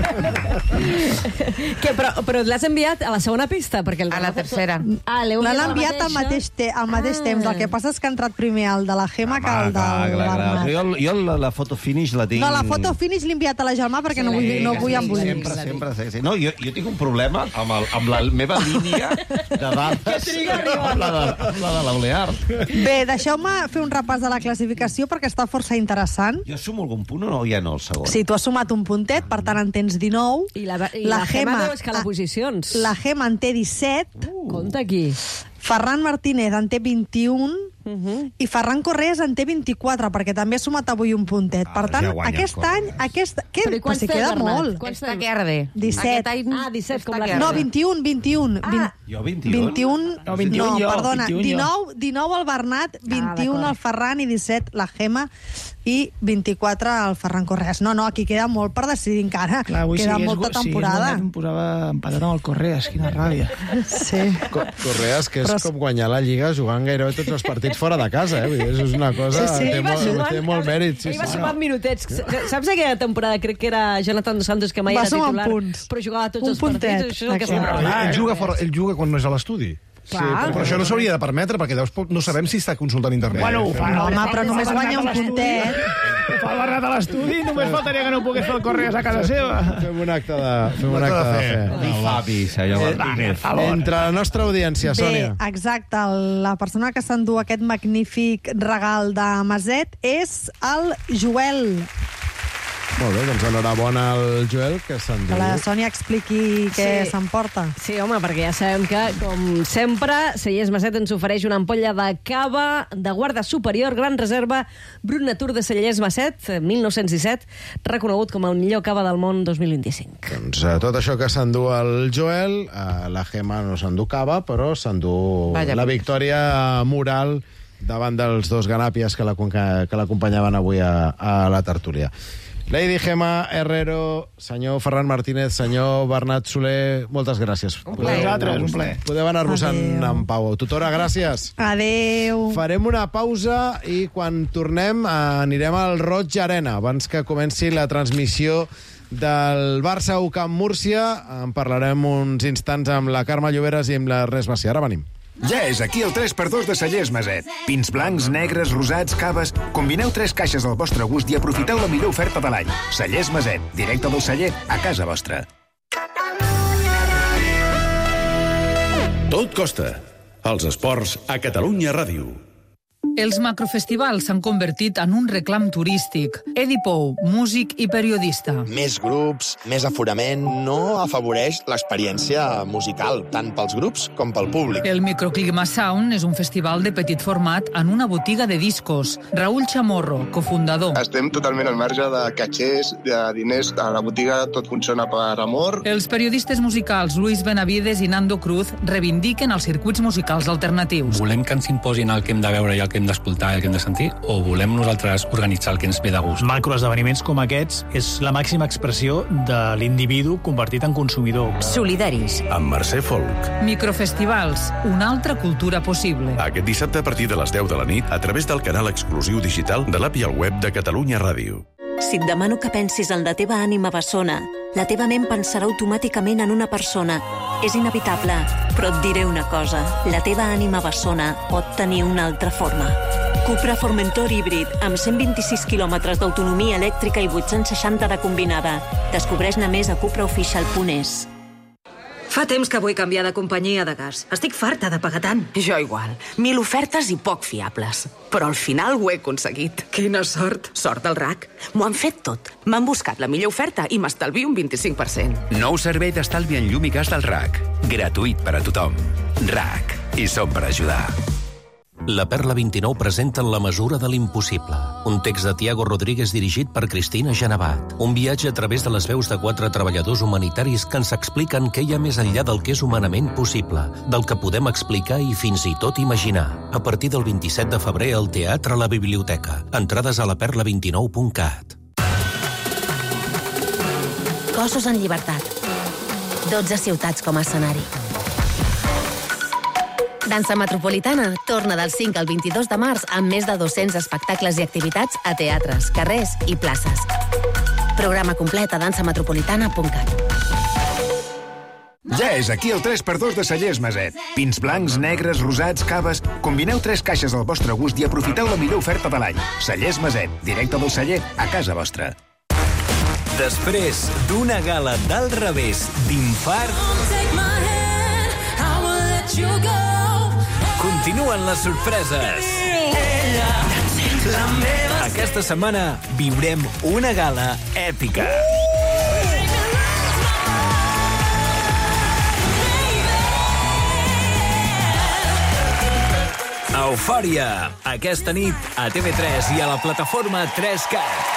gràcies. Que, però, però l'has enviat a la segona pista? Perquè el A la tercera. Ah, l'heu L'han enviat enviat al mateix, te, al mateix Ah. temps. El que passa és que ha entrat primer el de la Gemma que el del clar, clar, clar. Bernat. Però jo, jo la, la foto finish la tinc... No, la foto finish l'he enviat a la Gemma perquè no vull, no vull embolics. Sempre, sempre, sí, sí. No, jo, jo tinc un problema amb, el, amb la meva línia de dades amb la de, amb la de l'Aulear. Bé, deixeu-me fer un repàs de la classificació perquè està força interessant. Jo sumo algun punt o no? Ja no, el segon. Sí, tu has sumat un puntet, per tant en tens dinou. I la, i la, la Gemma deu escalar posicions. La Gemma en té disset. Uh. Compte aquí. Ferran Martínez en té vint-i-un. Uh -huh. I Ferran Correas en té vint-i-quatre, perquè també ha sumat avui un puntet. Per tant, ja guanya aquest el any... Aquest, què? Però i Però quants si té, queda Bernat? molt. Quants Està que arde. disset. Aquest any Ah, disset, com està la que No, arde. vint-i-un, vint-i-un. Ah. Jo vint-i-un? vint-i-un. No, vint-i-un jo, perdona, vint-i-un jo. dinou, dinou el Bernat, vint-i-un d'acord. el Ferran i disset la Gemma i vint-i-quatre el Ferran Correas. No, no, aquí queda molt per decidir encara. Clar, avui queda si hagués molta go- si hagués temporada. guanyat, em posava empatat amb el Correas, quina ràbia. Sí. Co- Correas, que és Però- com guanyar la Lliga jugant gairebé tots els partits fora de casa, eh? Vull dir, és una cosa... Sí, sí. té, Ell va molt, sumant- té molt mèrit. Sí, ell va sí. sumant minutets. Saps aquella temporada, crec que era Jonathan Dos Santos, que mai Va era sumant titular, punts. però jugava tots Un els puntet. partits. Això és el que Exacte. està. Però ell, ell, juga fora, ell juga quan no és a l'estudi. Clar. Sí, però això no s'hauria de permetre, perquè llavors pot- no sabem si està consultant internet. Bueno, ho fa, No, home, però ho només fa guanya un Bernat a l'estudi. puntet. Ho fa el Bernat a l'estudi, només faltaria que no pogués fer el Correas a casa seva. Fem un acte de, fem un acte de fe. I Fabi, senyor Martínez. Entre la nostra audiència, Bé, Sònia. exacte. La persona que s'endú aquest magnífic regal de Maset és el Joel. Molt bé, doncs enhorabona al Joel, que s'endú. Que la Sònia expliqui què Sí. s'emporta. Sí, home, perquè ja sabem que, com sempre, Cellers Maset ens ofereix una ampolla de cava de guarda superior, gran reserva, Brut Natur de Cellers Maset, mil nou-cents disset, reconegut com el millor cava del món dos mil vint-i-cinc. Doncs eh, tot això que s'endú el Joel, eh, la Gemma no s'endú cava, però s'endú Vaja. la victòria moral davant dels dos ganàpies que l'acom- que l'acompanyaven avui a, a la tertúlia. Lady Gemma Herrero, senyor Ferran Martínez, senyor Bernat Soler, moltes gràcies. Un plaer. Vosaltres, un plaer. Podeu anar-vos-en en pau. Tutora, gràcies. Adéu. Farem una pausa i quan tornem anirem al Roig Arena. Abans que comenci la transmissió del Barça U Camp Múrcia, en parlarem uns instants amb la Carme Lloberes i amb la Ernest Macià. Ara venim. Ja és aquí el tres per dos de Cellers Maset. Pins blancs, negres, rosats, caves... Combineu tres caixes al vostre gust i aprofiteu la millor oferta de l'any. Cellers Maset, directe del celler a casa vostra. Tot costa. Els esports a Catalunya Ràdio. Els macrofestivals s'han convertit en un reclam turístic. Edi Pou, músic i periodista. Més grups, més aforament, no afavoreix l'experiència musical, tant pels grups com pel públic. El Microclima Sound és un festival de petit format en una botiga de discos. Raúl Chamorro, cofundador. Estem totalment al marge de catxers, de diners. A la botiga tot funciona per amor. Els periodistes musicals Luis Benavides i Nando Cruz reivindiquen els circuits musicals alternatius. Volem que ens imposin el que hem de veure i el que hem d'escoltar i el que hem de sentir, o volem nosaltres organitzar el que ens ve de gust? Macroesdeveniments com aquests és la màxima expressió de l'individu convertit en consumidor. Solidaris. Amb Mercè Folk. Microfestivals, una altra cultura possible. Aquest dissabte a partir de les deu de la nit a través del canal exclusiu digital de l'app i el web de Catalunya Ràdio. Si et demano que pensis en la teva ànima bessona, la teva ment pensarà automàticament en una persona. És inevitable, però et diré una cosa. La teva ànima bessona pot tenir una altra forma. Cupra Formentor híbrid, amb cent vint-i-sis quilòmetres d'autonomia elèctrica i vuit-cents seixanta de combinada. Descobreix-ne més a cupraoficial punt es. Fa temps que vull canviar de companyia de gas. Estic farta de pagar tant. Jo igual. Mil ofertes i poc fiables. Però al final ho he aconseguit. Quina sort. Sort del R A C. M'ho han fet tot. M'han buscat la millor oferta i m'estalvio un vint-i-cinc per cent. Nou servei d'estalvi en llum i gas del R A C. Gratuït per a tothom. R A C. I som per ajudar. La Perla vint-i-nou presenten La mesura de l'impossible, un text de Tiago Rodríguez dirigit per Cristina Genevat. Un viatge a través de les veus de quatre treballadors humanitaris que ens expliquen què hi ha més enllà del que és humanament possible, del que podem explicar i fins i tot imaginar. A partir del vint-i-set de febrer al Teatre La Biblioteca. Entrades a la perla vint nou punt cat. Cossos en llibertat. dotze ciutats com a escenari. Dansa Metropolitana torna del cinc al vint-i-dos de març amb més de dos-cents espectacles i activitats a teatres, carrers i places. Programa complet a dansa metropolitana punt cat. Ja és aquí el tres per dos de Cellers Maset. Pins blancs, negres, rosats, caves... Combineu tres caixes al vostre gust i aprofiteu la millor oferta de l'any. Cellers Maset, directe del celler a casa vostra. Després d'una gala d'alt revés d'infart, continuen les sorpreses. Aquesta setmana viurem una gala èpica. Eufòria, aquesta nit a T V tres i a la plataforma tres cat.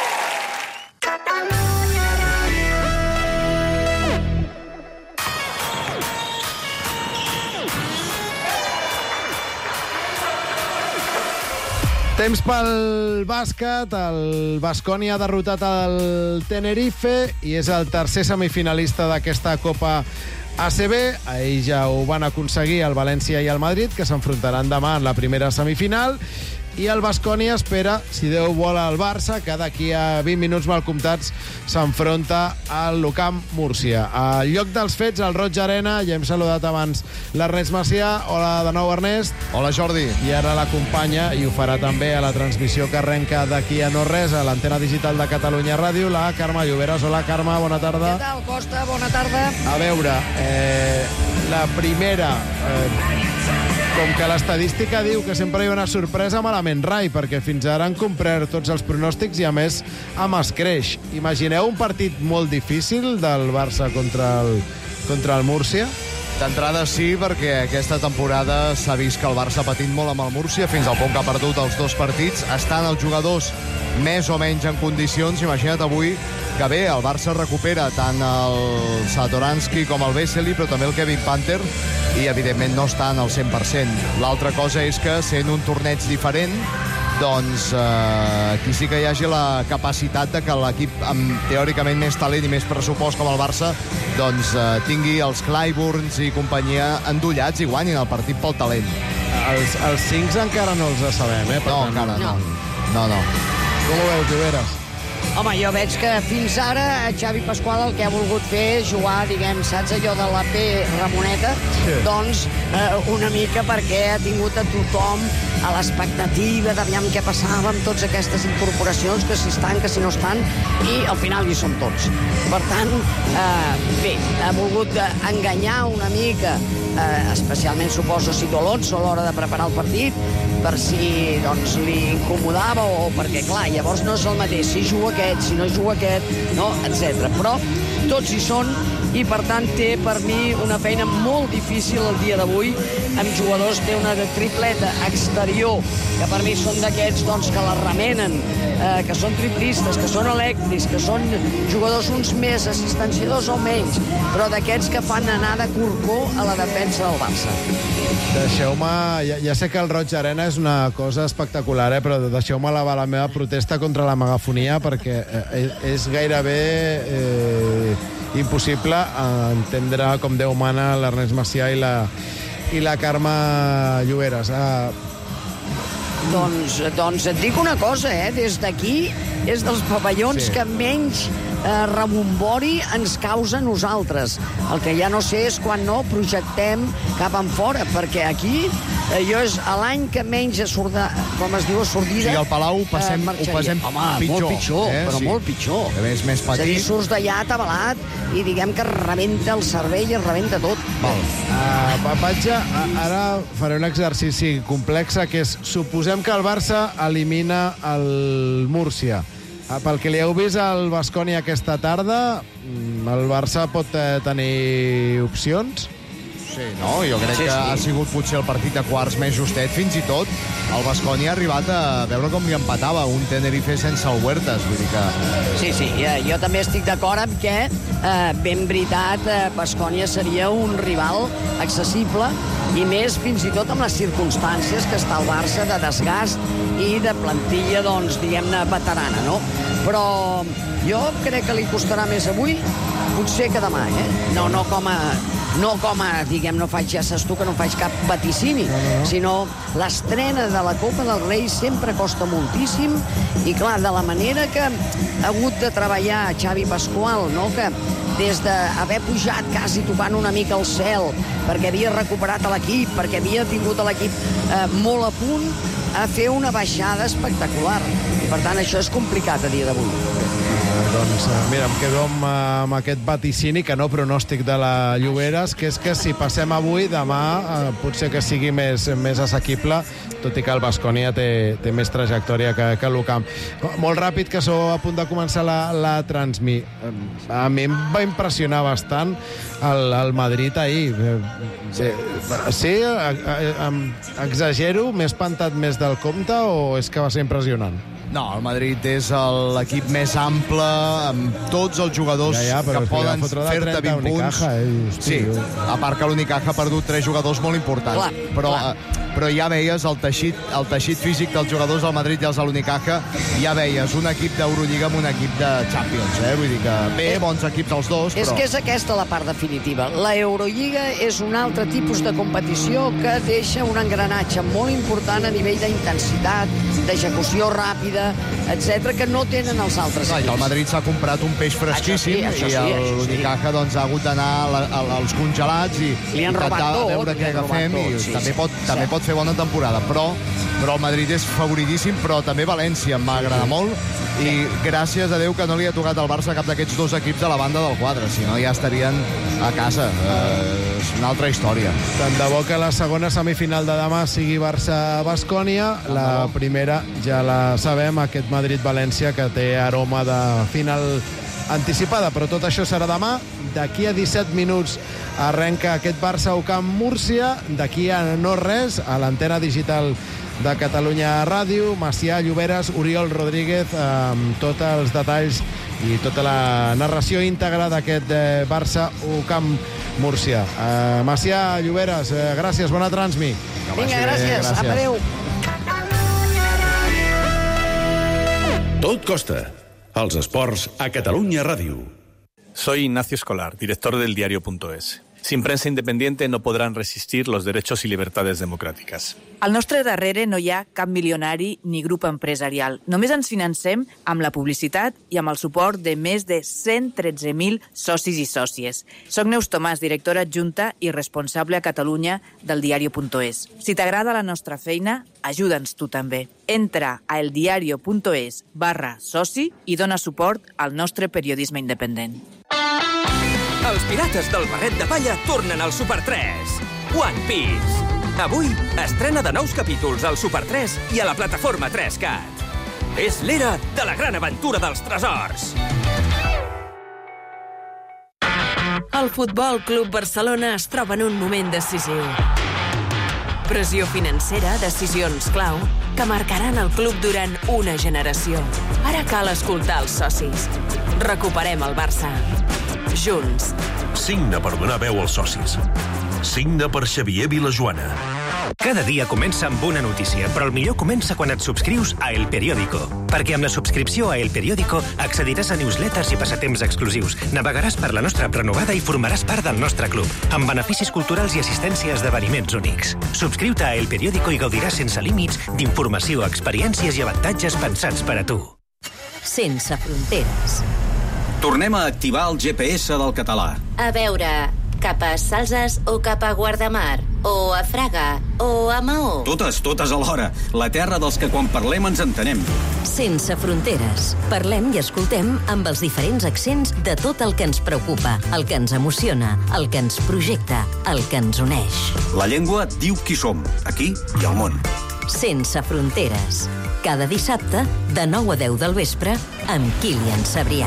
Temps pel bàsquet, el Baskonia ha derrotat el Tenerife i és el tercer semifinalista d'aquesta Copa A C B. Ahir ja ho van aconseguir el València i el Madrid, que s'enfrontaran demà en la primera semifinal. I el Baskonia espera, si Déu vol, el Barça, que d'aquí a vint minuts mal comptats s'enfronta al l'U Camp Múrcia. Al lloc dels fets, al Roig Arena, ja hem saludat abans l'Ernest Macià. Hola de nou, Ernest. Hola, Jordi. I ara l'acompanya, i ho farà també a la transmissió que arrenca d'aquí a no res, a l'antena digital de Catalunya Ràdio, la Carme Lloberes. Hola, Carme, bona tarda. Què tal, Costa? Bona tarda. A veure, eh, la primera... Eh, com que l'estadística diu que sempre hi ha una sorpresa, malament rai, perquè fins ara han complert tots els pronòstics i, a més, amb escreix. Imagineu un partit molt difícil del Barça contra el, contra el Múrcia? D'entrada sí, perquè aquesta temporada s'ha vist que el Barça ha patit molt amb el Múrcia, fins al punt que ha perdut els dos partits. Estan els jugadors més o menys en condicions. Imagina't avui que bé, el Barça recupera tant el Satoransky com el Vesely, però també el Kevin Panther, i evidentment no estan al cent per cent. L'altra cosa és que, sent un torneig diferent, doncs eh, aquí sí que hi hagi la capacitat de que l'equip amb teòricament més talent i més pressupost com el Barça doncs eh, tingui els Clyburns i companyia endollats i guanyin el partit pel talent. Els, els cincs encara no els sabem, eh? No, encara no. No, no. Com ho veus, Lloberes? Home, jo veig que fins ara Xavi Pasqual el que ha volgut fer és jugar, diguem, saps allò de la P Ramoneta? Sí. Doncs eh, una mica perquè ha tingut a tothom a l'expectativa d'aviam què passava amb totes aquestes incorporacions, que si estan, que si no estan, i al final hi som tots. Per tant, eh, bé, ha volgut enganyar una mica, eh, especialment suposo si Alonso a l'hora de preparar el partit, per si doncs, li incomodava o perquè, clar, llavors no és el mateix si juga aquest, si no juga aquest, no, etcètera. Però tots hi són i, per tant, té per mi una feina molt difícil el dia d'avui. Amb jugadors té una tripleta exterior, que per mi són d'aquests doncs, que la remenen, eh, que són triplistes, que són elèctrics, que són jugadors uns més assistenciadors o menys, però d'aquests que fan anar de corcó a la defensa del Barça. Deixeu-me... Ja, ja sé que el Roig Arena és una cosa espectacular, eh? Però deixeu-me elevar la meva protesta contra la megafonia perquè eh, és gairebé eh, impossible entendre com Déu mana l'Ernest Macià i la, i la Carme Lloberes. Ah. Doncs, doncs et dic una cosa, eh? Des d'aquí és dels pavellons sí. que menys eh, rebombori ens causa a nosaltres. El que ja no sé és quan no projectem cap en fora, perquè aquí eh, jo és l'any que menys assorda, com es diu, assordida... Sí, al Palau ho passem, eh, ho passem Home, pitjor. molt pitjor, eh? però sí. molt pitjor. A més, més petit. És a dir, surts d'allà atabalat i diguem que rebenta el cervell i rebenta tot. Val. Uh, vaig a, ara faré un exercici complex, que és, suposem que el Barça elimina el Múrcia. Uh, pel que li heu vist al Baskonia aquesta tarda, el Barça pot eh, tenir opcions? Sí, no? Jo crec sí, que sí. ha sigut potser el partit de quarts més justet. Fins i tot el Baskonia ha arribat a veure com li empatava un Tenerife sense el Huertas. Vull dir que... Sí, sí, jo també estic d'acord amb que, eh, ben veritat, eh, Baskonia seria un rival accessible i més fins i tot amb les circumstàncies que està el Barça de desgast i de plantilla, doncs, diguem-ne, veterana, no? Però jo crec que li costarà més avui, potser que demà, eh? No, no com a... No com a, diguem, no faig, ja saps tu que no faig cap vaticini, no, no. sinó l'estrena de la Copa del Rei sempre costa moltíssim i, clar, de la manera que ha hagut de treballar Xavi Pasqual, no?, que des d'haver pujat quasi tocant una mica el cel perquè havia recuperat l'equip, perquè havia tingut l'equip eh, molt a punt, a fer una baixada espectacular. I, per tant, això és complicat a dia d'avui. Doncs mira, em quedo amb, amb aquest vaticini, que no pronòstic de la Lloberes, que és que si passem avui, demà eh, potser que sigui més, més assequible, tot i que el Baskonia té, té més trajectòria que, que l'Ucamp. Molt ràpid, que sou a punt de començar la, la Transmi. A mi em va impressionar bastant el, el Madrid ahir. Sí, sí, exagero, m'he espantat més del compte o és que va ser impressionant? No, el Madrid és l'equip més ample, amb tots els jugadors ja, ja, que poden fer-te vint punts. Eh? Sí, a part que l'Unicaja ha perdut tres jugadors molt importants. Clar, però, clar. però ja veies el teixit, el teixit físic dels jugadors del Madrid i els de l'Unicaja, ja veies un equip d'Eurolliga amb un equip de Champions. Eh? Vull dir que bé, bons equips els dos, però... És que és aquesta la part definitiva. La Eurolliga és un altre tipus de competició que deixa un engranatge molt important a nivell d'intensitat, d'execució ràpida, etcètera, que no tenen els altres equips. El Madrid s'ha comprat un peix fresquíssim això sí, això sí, i l'Unicaja sí. doncs, ha hagut d'anar als congelats i intentar veure què agafem tot, i sí, també, pot, sí. també pot fer bona temporada, però, però el Madrid és favoridíssim, però també València em va agradar molt i gràcies a Déu que no li ha tocat al Barça cap d'aquests dos equips a la banda del quadre, si no ja estarien a casa. Eh, és una altra història. Tant de bo que la segona semifinal de demà sigui Barça-Bascònia, la primera ja la sabem, aquest Madrid-València, que té aroma de final anticipada, però tot això serà demà. D'aquí a disset minuts arrenca aquest Barça-Ucamp-Múrcia, d'aquí a no res, a l'antena digital de Catalunya Ràdio, Macià, Lloberes, Oriol Rodríguez, amb tots els detalls i tota la narració íntegra d'aquest eh, Barça-Ucamp-Múrcia. Eh, Macià, Lloberes, eh, gràcies, bona transmi. Vinga, gràcies, gràcies. Adéu. Tot costa. Els esports a Catalunya Ràdio. Soy Ignacio Escolar, director del diario punto es. Sin prensa independiente no podrán resistir los derechos y libertades democráticas. Al nostre darrere no hi ha cap milionari ni grup empresarial. Només ens financem amb la publicitat i amb el suport de més de cent tretze mil socis i sòcies. Soc Neus Tomàs, directora adjunta i responsable a Catalunya del diario punto es. Si t'agrada la nostra feina, ajuda'ns tu també. Entra a eldiario.es barra soci i dona suport al nostre periodisme independent. Els pirates del barret de palla tornen al Super tres. One Piece. Avui estrena de nous capítols al Super tres i a la plataforma tres cat. És l'era de la gran aventura dels tresors. El Futbol Club Barcelona es troba en un moment decisiu. Pressió financera, decisions clau, que marcaran el club durant una generació. Ara cal escoltar els socis. Recuperem el Barça. Junts. Signa per donar veu als socis. Signa per Xavier Vilajoana. Cada dia comença amb una notícia, però el millor comença quan et subscrius a El Periódico. Perquè amb la subscripció a El Periódico accediràs a newsletters i passatemps exclusius, navegaràs per la nostra prenovada i formaràs part del nostre club, amb beneficis culturals i assistència a esdeveniments únics. Subscriu-te a El Periódico i gaudiràs sense límits d'informació, experiències i avantatges pensats per a tu. Sense fronteres. Tornem a activar el G P S del català. A veure, cap a Salses o cap a Guardamar, o a Fraga, o a Maó. Totes, totes alhora. La terra dels que quan parlem ens entenem. Sense fronteres. Parlem i escoltem amb els diferents accents de tot el que ens preocupa, el que ens emociona, el que ens projecta, el que ens uneix. La llengua diu qui som, aquí i al món. Sense fronteres. Cada dissabte, de nou a deu del vespre, amb Kilian Sabrià.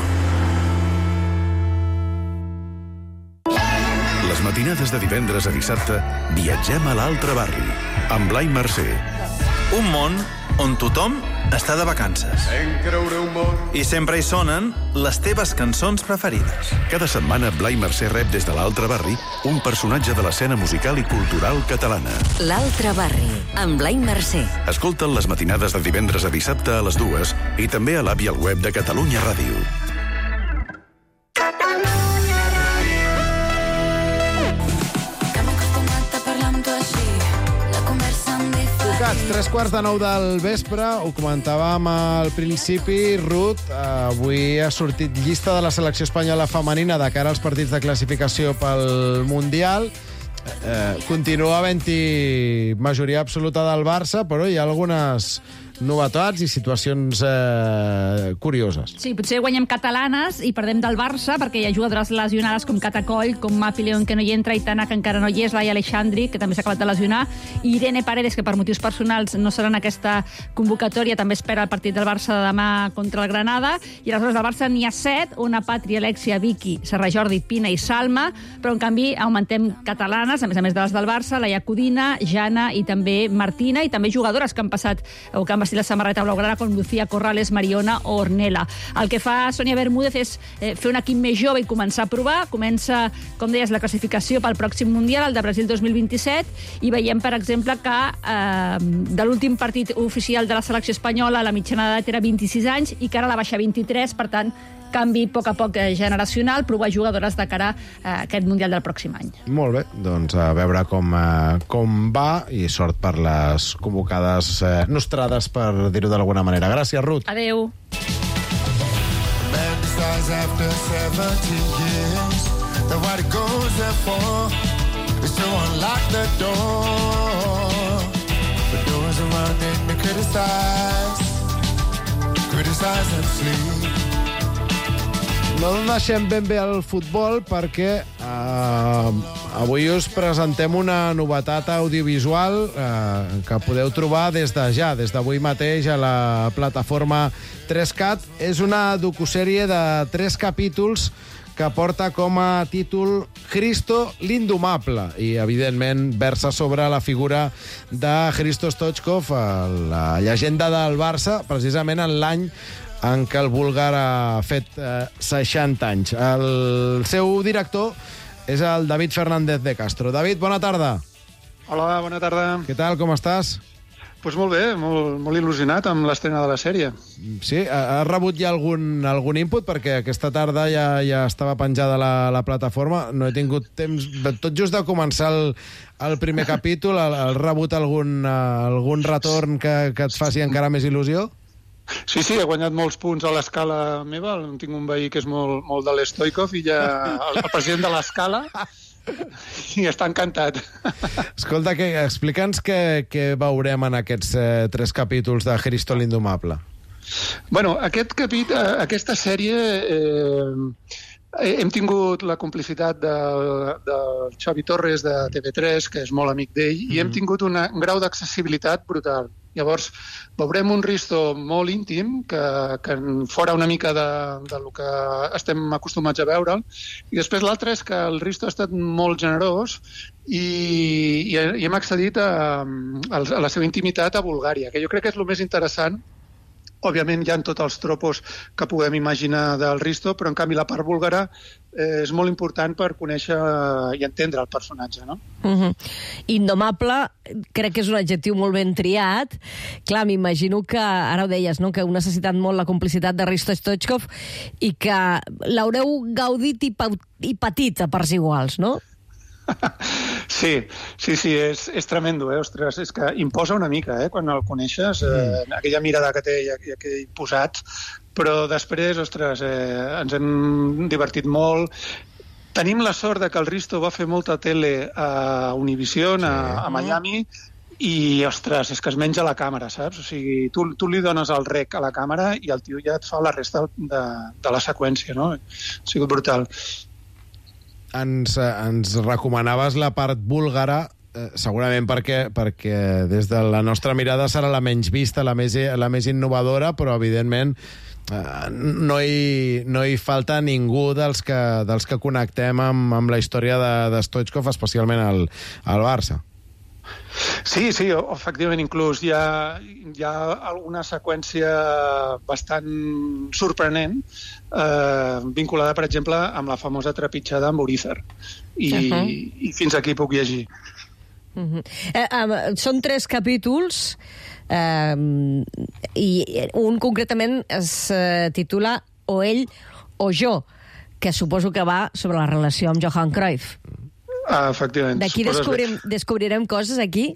Les matinades de divendres a dissabte viatgem a l'altre barri, amb Blai Mercè. Un món on tothom està de vacances. I sempre hi sonen les teves cançons preferides. Cada setmana Blai Mercè rep des de l'altre barri un personatge de l'escena musical i cultural catalana. L'altre barri, amb Blai Mercè. Escolta'n les matinades de divendres a dissabte a les dues i també a l'app i al web de Catalunya Ràdio. Tres quarts de nou del vespre, ho comentàvem al principi, Ruth, avui ha sortit llista de la selecció espanyola femenina de cara als partits de classificació pel Mundial. Eh, continua havent-hi majoria absoluta del Barça, però hi ha algunes novetats i situacions eh, curioses. Sí, potser guanyem catalanes i perdem del Barça perquè hi ha jugadores lesionades com Catacoll, com Mapi León, que no hi entra, Aitana, que encara no hi és, Laia Aleixandri, que també s'ha acabat de lesionar, i Irene Paredes, que per motius personals no serà en aquesta convocatòria, també espera el partit del Barça de demà contra el Granada, i aleshores del Barça n'hi ha set, una Pàtria, Alexia, Vicky, Serra Jordi, Pina i Salma, però en canvi augmentem catalanes, a més a més de les del Barça, Laia Codina, Jana i també Martina, i també jugadores que han passat o que han vestit la samarreta blaugrana com Lucía Corrales, Mariona o Ornella. El que fa Sònia Bermúdez és eh, fer un equip més jove i començar a provar. Comença, com deies, la classificació pel pròxim Mundial, el de Brasil dos mil vint-i-set, i veiem, per exemple, que eh, de l'últim partit oficial de la selecció espanyola la mitjana d'edat era vint-i-sis anys i que ara la baixa a vint-i-tres, per tant, canvi a poc a poc generacional, provar jugadores de cara a aquest Mundial del pròxim any. Molt bé, doncs a veure com, eh, com va i sort per les convocades eh, nostrades, per dir-ho d'alguna manera. Gràcies, Ruth. Adéu. No deixem ben bé el futbol perquè eh, avui us presentem una novetat audiovisual eh, que podeu trobar des de ja, des d'avui mateix a la plataforma tres cat. És una docusèrie de tres capítols que porta com a títol Hristo l'Indomable i, evidentment, versa sobre la figura de Hristo Stoichkov, la llegenda del Barça, precisament en l'any en què el búlgar ha fet eh, seixanta anys. El seu director és el David Fernández de Castro. David, bona tarda. Hola, bona tarda. Què tal, com estàs? Pues molt bé, molt, molt il·lusionat amb l'estrena de la sèrie. Sí, ha rebut ja algun, algun input? Perquè aquesta tarda ja, ja estava penjada la, la plataforma. No he tingut temps... Tot just de començar el, el primer capítol, has rebut algun, algun retorn que, que et faci encara més il·lusió? Sí, sí, he guanyat molts punts a l'escala meva. Tinc un veí que és molt, molt de l'Stoikov i ja el, el president de l'escala... I està encantat. Escolta, que, explica'ns què, què veurem en aquests eh, tres capítols de Cristo l'Indomable. Bueno, aquest capítol, aquesta sèrie... Eh, hem tingut la complicitat de, de Xavi Torres de T V tres, que és molt amic d'ell, mm. i hem tingut una, un grau d'accessibilitat brutal. Llavors, veurem un Risto molt íntim, que, que fora una mica de, de lo que estem acostumats a veure'l, i després l'altre és que el Risto ha estat molt generós i, i, i hem accedit a, a la seva intimitat a Bulgària, que jo crec que és el més interessant. Òbviament hi ha tots els tropos que podem imaginar del Risto, però en canvi la part búlgara eh, és molt important per conèixer i entendre el personatge, no? Uh-huh. Indomable, crec que és un adjectiu molt ben triat. Clar, m'imagino que, ara ho deies, no?, que heu necessitat molt la complicitat de Risto Stoichkov i que l'haureu gaudit i, pa i patit a parts iguals, no? Sí, sí, sí, és, és tremendo, eh? Ostres, és que imposa una mica, eh? Quan el coneixes, eh, aquella mirada que té i, i aquell posat, però després, ostres, eh, ens hem divertit molt. Tenim la sort de que el Risto va fer molta tele a Univision, a, a Miami, i, ostres, és que es menja la càmera, saps? O sigui, tu, tu li dones el rec a la càmera i el tio ja et fa la resta de, de la seqüència, no? Ha sigut brutal. Ens, ens recomanaves la part búlgara, eh, segurament perquè, perquè des de la nostra mirada serà la menys vista, la més, la més innovadora, però evidentment eh, no, hi, no hi falta ningú dels que, dels que connectem amb, amb la història de, de Stoichkov, especialment al, al Barça. Sí, sí, efectivament, inclús hi ha, hi ha alguna seqüència bastant sorprenent eh, vinculada, per exemple, amb la famosa trepitjada amb Urízer. I, uh-huh. i fins aquí puc llegir. Uh-huh. eh, eh, són tres capítols eh, i un concretament es eh, titula O ell o jo, que suposo que va sobre la relació amb Johan Cruyff. Ah, efectivament. D'aquí descobrim, descobrirem coses, aquí?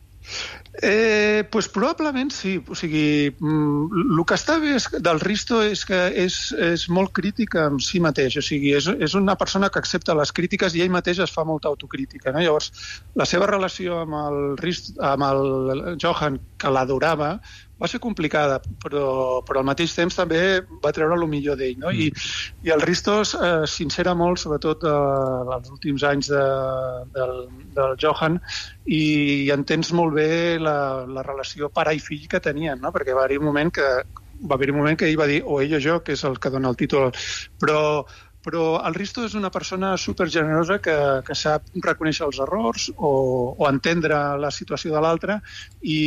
Eh, pues probablement sí. O sigui, el que està bé és, del Risto és que és, és molt crític amb si mateix. O sigui, és, és una persona que accepta les crítiques i ell mateix es fa molta autocrítica, no? Llavors, la seva relació amb el, Risto, amb el Johan, que l'adorava, va ser complicada, però, però al mateix temps també va treure el millor d'ell, no? I, i el Risto eh, sincera molt, sobretot eh, els últims anys de, del, del Johan, i entens molt bé la, la relació pare i fill que tenien, no? Perquè va haver un moment que va haver un moment que ell va dir o ell o jo, que és el que dona el títol, però però el Risto és una persona supergenerosa que, que sap reconèixer els errors o, o entendre la situació de l'altre i,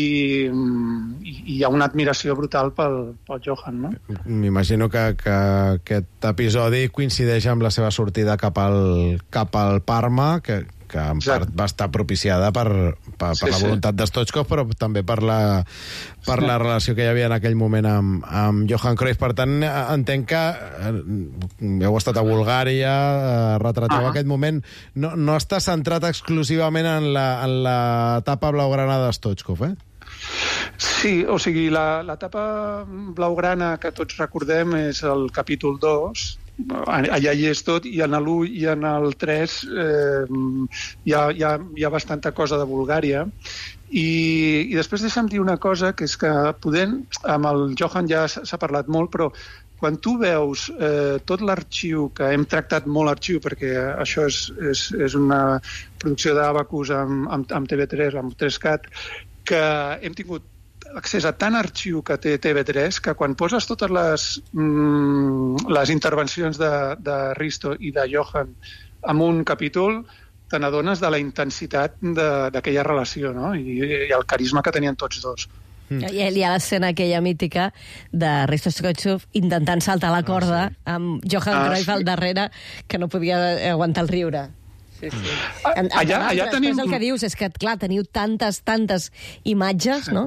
i hi ha una admiració brutal pel, pel Johan, no? M'imagino que, que aquest episodi coincideix amb la seva sortida cap al, cap al Parma, que, que en part va estar propiciada per, per, per sí, la voluntat sí. de Stoichkov, però també per la, per sí. la relació que hi havia en aquell moment amb, amb Johan Cruyff. Per tant, entenc que heu estat a Bulgària, retrateu ah. aquest moment. No, no està centrat exclusivament en la, en l'etapa blaugrana de Stoichkov, eh? Sí, o sigui, l'etapa blaugrana que tots recordem és el capítol dos, allà hi és tot, i en l'u i en el tres eh, hi, ha, hi, ha, hi ha bastanta cosa de Bulgària. I, i després deixa'm dir una cosa, que és que podent, amb el Johan ja s'ha parlat molt, però quan tu veus eh, tot l'arxiu, que hem tractat molt arxiu, perquè això és, és, és una producció d'Abacus amb, amb, amb T V tres, amb tres cat, que hem tingut accés a tant arxiu que té T V tres que quan poses totes les, mm, les intervencions de, de Risto i de Johan en un capítol, te n'adones de la intensitat d'aquella relació, no? I, i el carisma que tenien tots dos. Mm. Hi ha, hi ha l'escena aquella mítica de Risto Stoichkov intentant saltar la corda ah, sí. amb Johan ah, Cruyff sí. al darrere, que no podia aguantar el riure. Sí, sí. En, en allà, allà després tenim... el que dius és que, clar, teniu tantes, tantes imatges, no?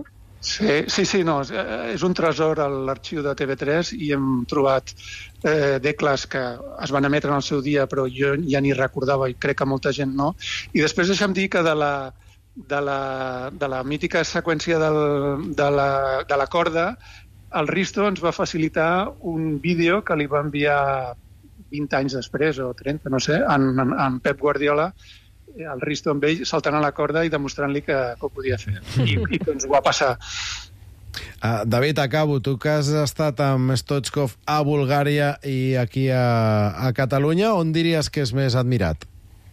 Sí, sí, sí, no, és un tresor a l'arxiu de T V tres i hem trobat eh, decles que es van emetre en el seu dia, però jo ja ni recordava i crec que molta gent no. I després deixa'm dir que de la, de la, de la mítica seqüència del, de, la, de la corda, el Risto ens va facilitar un vídeo que li va enviar vint anys després, o trenta, no sé, en, en, en Pep Guardiola, el Risto amb ell saltant a la corda i demostrant-li que, que ho podia fer. I, i que ens ho va passar. Uh, David, acabo. Tu que has estat amb Stoichkov a Bulgària i aquí a, a Catalunya, on diries que és més admirat?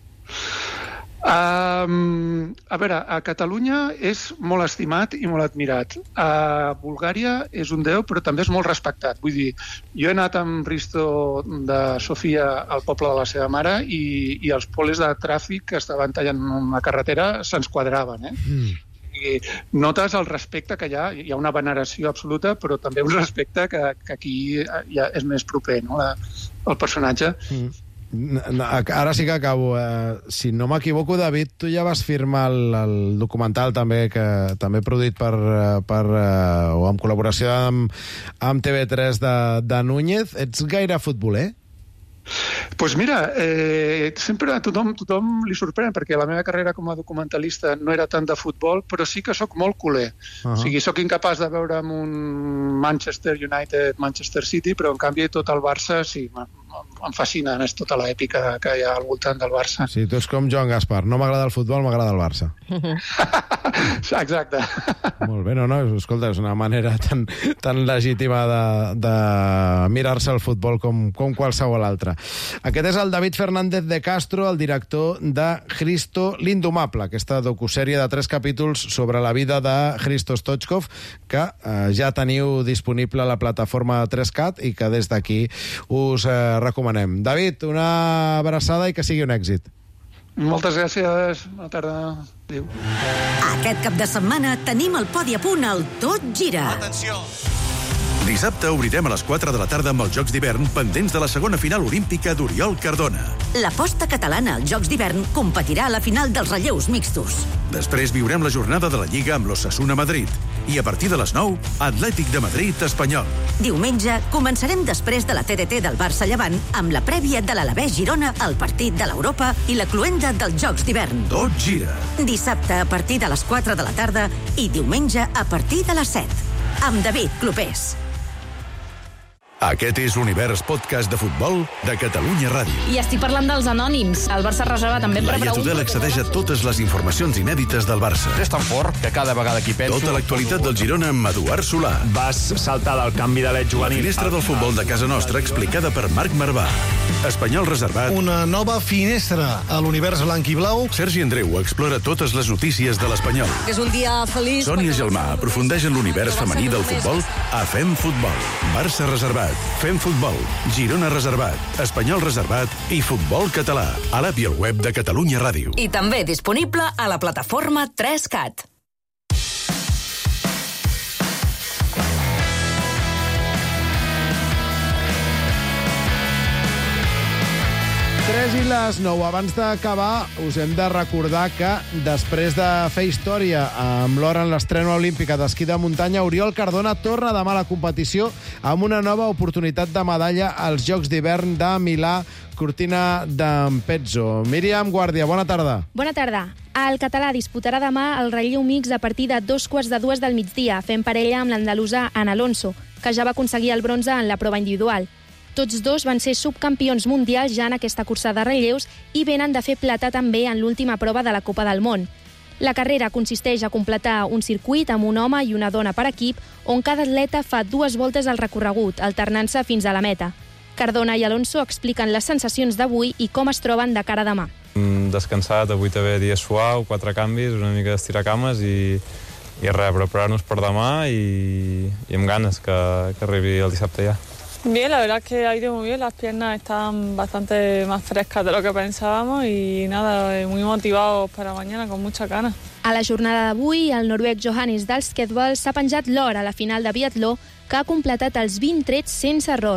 Um, a veure, a Catalunya és molt estimat i molt admirat. A Bulgària és un déu, però també és molt respectat. Vull dir, jo he anat amb Risto de Sofia al poble de la seva mare i, i els polis de tràfic que estaven tallant una carretera se'ns quadraven, eh? Mm. I notes el respecte que hi ha, hi ha una veneració absoluta, però també un respecte que, que aquí ja és més proper, no?, la, el personatge. Mm. Ara sí que acabo. Eh, si no m'equivoco, David, tu ja vas firmar el, el documental també que també produït per, per eh, o amb col·laboració amb, amb T V tres de, de Núñez. Ets gaire futboler? Doncs pues mira, eh, sempre a tothom, tothom li sorprèn, perquè la meva carrera com a documentalista no era tant de futbol, però sí que sóc molt culer. Uh-huh. O sigui, sóc incapaç de veure'm un Manchester United, Manchester City, però en canvi tot el Barça sí, em fascina, és tota l'èpica que hi ha al voltant del Barça. Sí, tu ets com Joan Gaspar. No m'agrada el futbol, m'agrada el Barça. Exacte. Molt bé, no, no, escolta, és una manera tan, tan legítima de, de mirar-se el futbol com, com qualsevol altra. Aquest és el David Fernández de Castro, el director de Hristo l'Indomable, aquesta docusèrie de tres capítols sobre la vida de Hristo Stoichkov, que eh, ja teniu disponible a la plataforma tres cat i que des d'aquí us eh, recomanem. David, una abraçada i que sigui un èxit. Moltes gràcies. Bona tarda. Adéu. Aquest cap de setmana tenim el podi a punt al Tot Gira. Atenció! Dissabte obrirem a les quatre de la tarda amb els Jocs d'hivern pendents de la segona final olímpica d'Oriol Cardona. L'aposta catalana als Jocs d'hivern competirà a la final dels relleus mixtos. Després viurem la jornada de la Lliga amb l'Osasuna Madrid. I a partir de les nou, Atlètic de Madrid Espanyol. Diumenge començarem després de la T D T del Barça Llevant amb la prèvia de l'Alavés Girona, el partit de l'Europa i la cluenda dels Jocs d'hivern. Tot gira. Dissabte a partir de les quatre de la tarda i diumenge a partir de les set. Amb David Clopés. Aquest és l'Univers Podcast de Futbol de Catalunya Ràdio. I estic parlant dels anònims. El Barça reserva també per Laia Tudel accedeix a totes les informacions inèdites del Barça. És tan fort que cada vegada que hi penso... Tota l'actualitat del Girona amb Eduard Solà. Vas saltar del canvi de l'Ed juvenil. La finestra del futbol de casa nostra explicada per Marc Marvà. Espanyol reservat. Una nova finestra a l'univers blanc i blau. Sergi Andreu explora totes les notícies de l'Espanyol. És un dia feliç. Sònia Gelmà aprofundeix en l'univers femení del futbol a Fem Futbol. Barça reservat. Fem Futbol, Girona reservat, Espanyol reservat i Futbol català, a l'app i al web de Catalunya Ràdio. I també disponible a la plataforma tres cat. tres i les nou. Abans d'acabar, us hem de recordar que després de fer història amb l'hora en l'estrena olímpica d'esquí de muntanya, Oriol Cardona torna demà a la competició amb una nova oportunitat de medalla als Jocs d'hivern de Milà, Cortina d'Ampezzo. Míriam Guàrdia, bona tarda. Bona tarda. El català disputarà demà el relleu mix a partir de dos quarts de dues del migdia, fent parella amb l'andalusa Ana Alonso, que ja va aconseguir el bronze en la prova individual. Tots dos van ser subcampions mundials ja en aquesta cursa de relleus i venen de fer plata també en l'última prova de la Copa del Món. La carrera consisteix a completar un circuit amb un home i una dona per equip, on cada atleta fa dues voltes al recorregut, alternant-se fins a la meta. Cardona i Alonso expliquen les sensacions d'avui i com es troben de cara a demà. Descansat, avui també dia suau, quatre canvis, una mica d'estirar cames i, i res, preparar-nos per demà i, i amb ganes que, que arribi el dissabte ja. Bien, la verdad es que ha ido muy bien, las piernas están bastante más frescas de lo que pensábamos y nada, muy motivados para mañana, con mucha ganas. A la jornada d'avui, el noruec Johannes Dahlskedal s'ha penjat l'or a la final de biatló, que ha completat els vint trets sense error.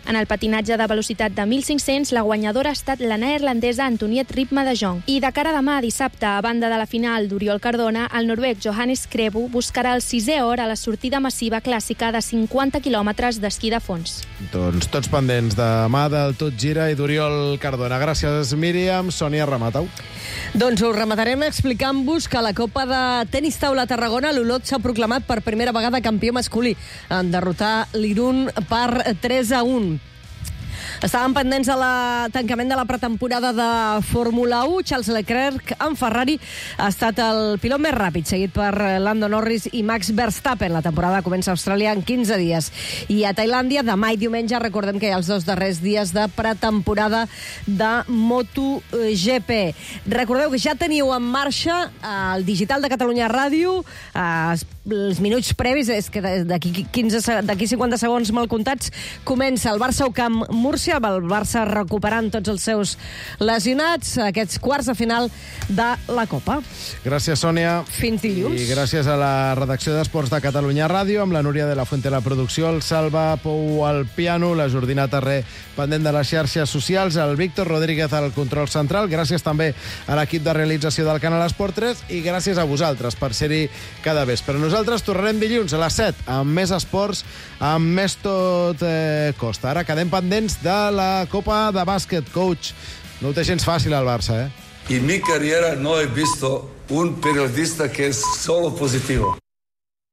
En el patinatge de velocitat de mil cinc-cents, la guanyadora ha estat la neerlandesa Antoniette Ritma de Jong. I de cara a demà, dissabte, a banda de la final d'Oriol Cardona, el noruec Johannes Krebu buscarà el sisè or a la sortida massiva clàssica de cinquanta quilòmetres d'esquí de fons. Doncs tots pendents demà del Tot Gira i d'Oriol Cardona. Gràcies, Míriam. Sònia, remata-ho. Doncs ho rematarem explicant-vos que a la Copa de Tenis Taula Tarragona l'Olot s'ha proclamat per primera vegada campió masculí en derrotar l'Irun per tres a un. Estàvem pendents de la tancament de la pretemporada de Fórmula u. Charles Leclerc en Ferrari ha estat el pilot més ràpid, seguit per Lando Norris i Max Verstappen. La temporada comença a Austràlia en quinze dies. I a Tailàndia, demà i diumenge, recordem que hi ha els dos darrers dies de pretemporada de MotoGP. Recordeu que ja teniu en marxa el digital de Catalunya Ràdio, els minuts previs, és que d'aquí quinze, d'aquí cinquanta segons mal comptats, comença el Barça U Camp Múrcia, el Barça recuperant tots els seus lesionats, aquests quarts de final de la Copa. Gràcies, Sònia. Fins dilluns. I gràcies a la redacció d'Esports de Catalunya Ràdio, amb la Núria de la Fuente a la producció, el Salva Pou al piano, la Jordina Terré pendent de les xarxes socials, el Víctor Rodríguez al control central. Gràcies també a l'equip de realització del Canal Esport tres i gràcies a vosaltres per ser-hi cada vespre. Nosaltres tornarem dilluns a les set amb més esports, amb més tot eh, costa. Ara quedem pendents de la Copa de Bàsquet. Coach, no ho té gens fàcil al Barça, eh? En mi carrera no he visto un periodista que es solo positivo.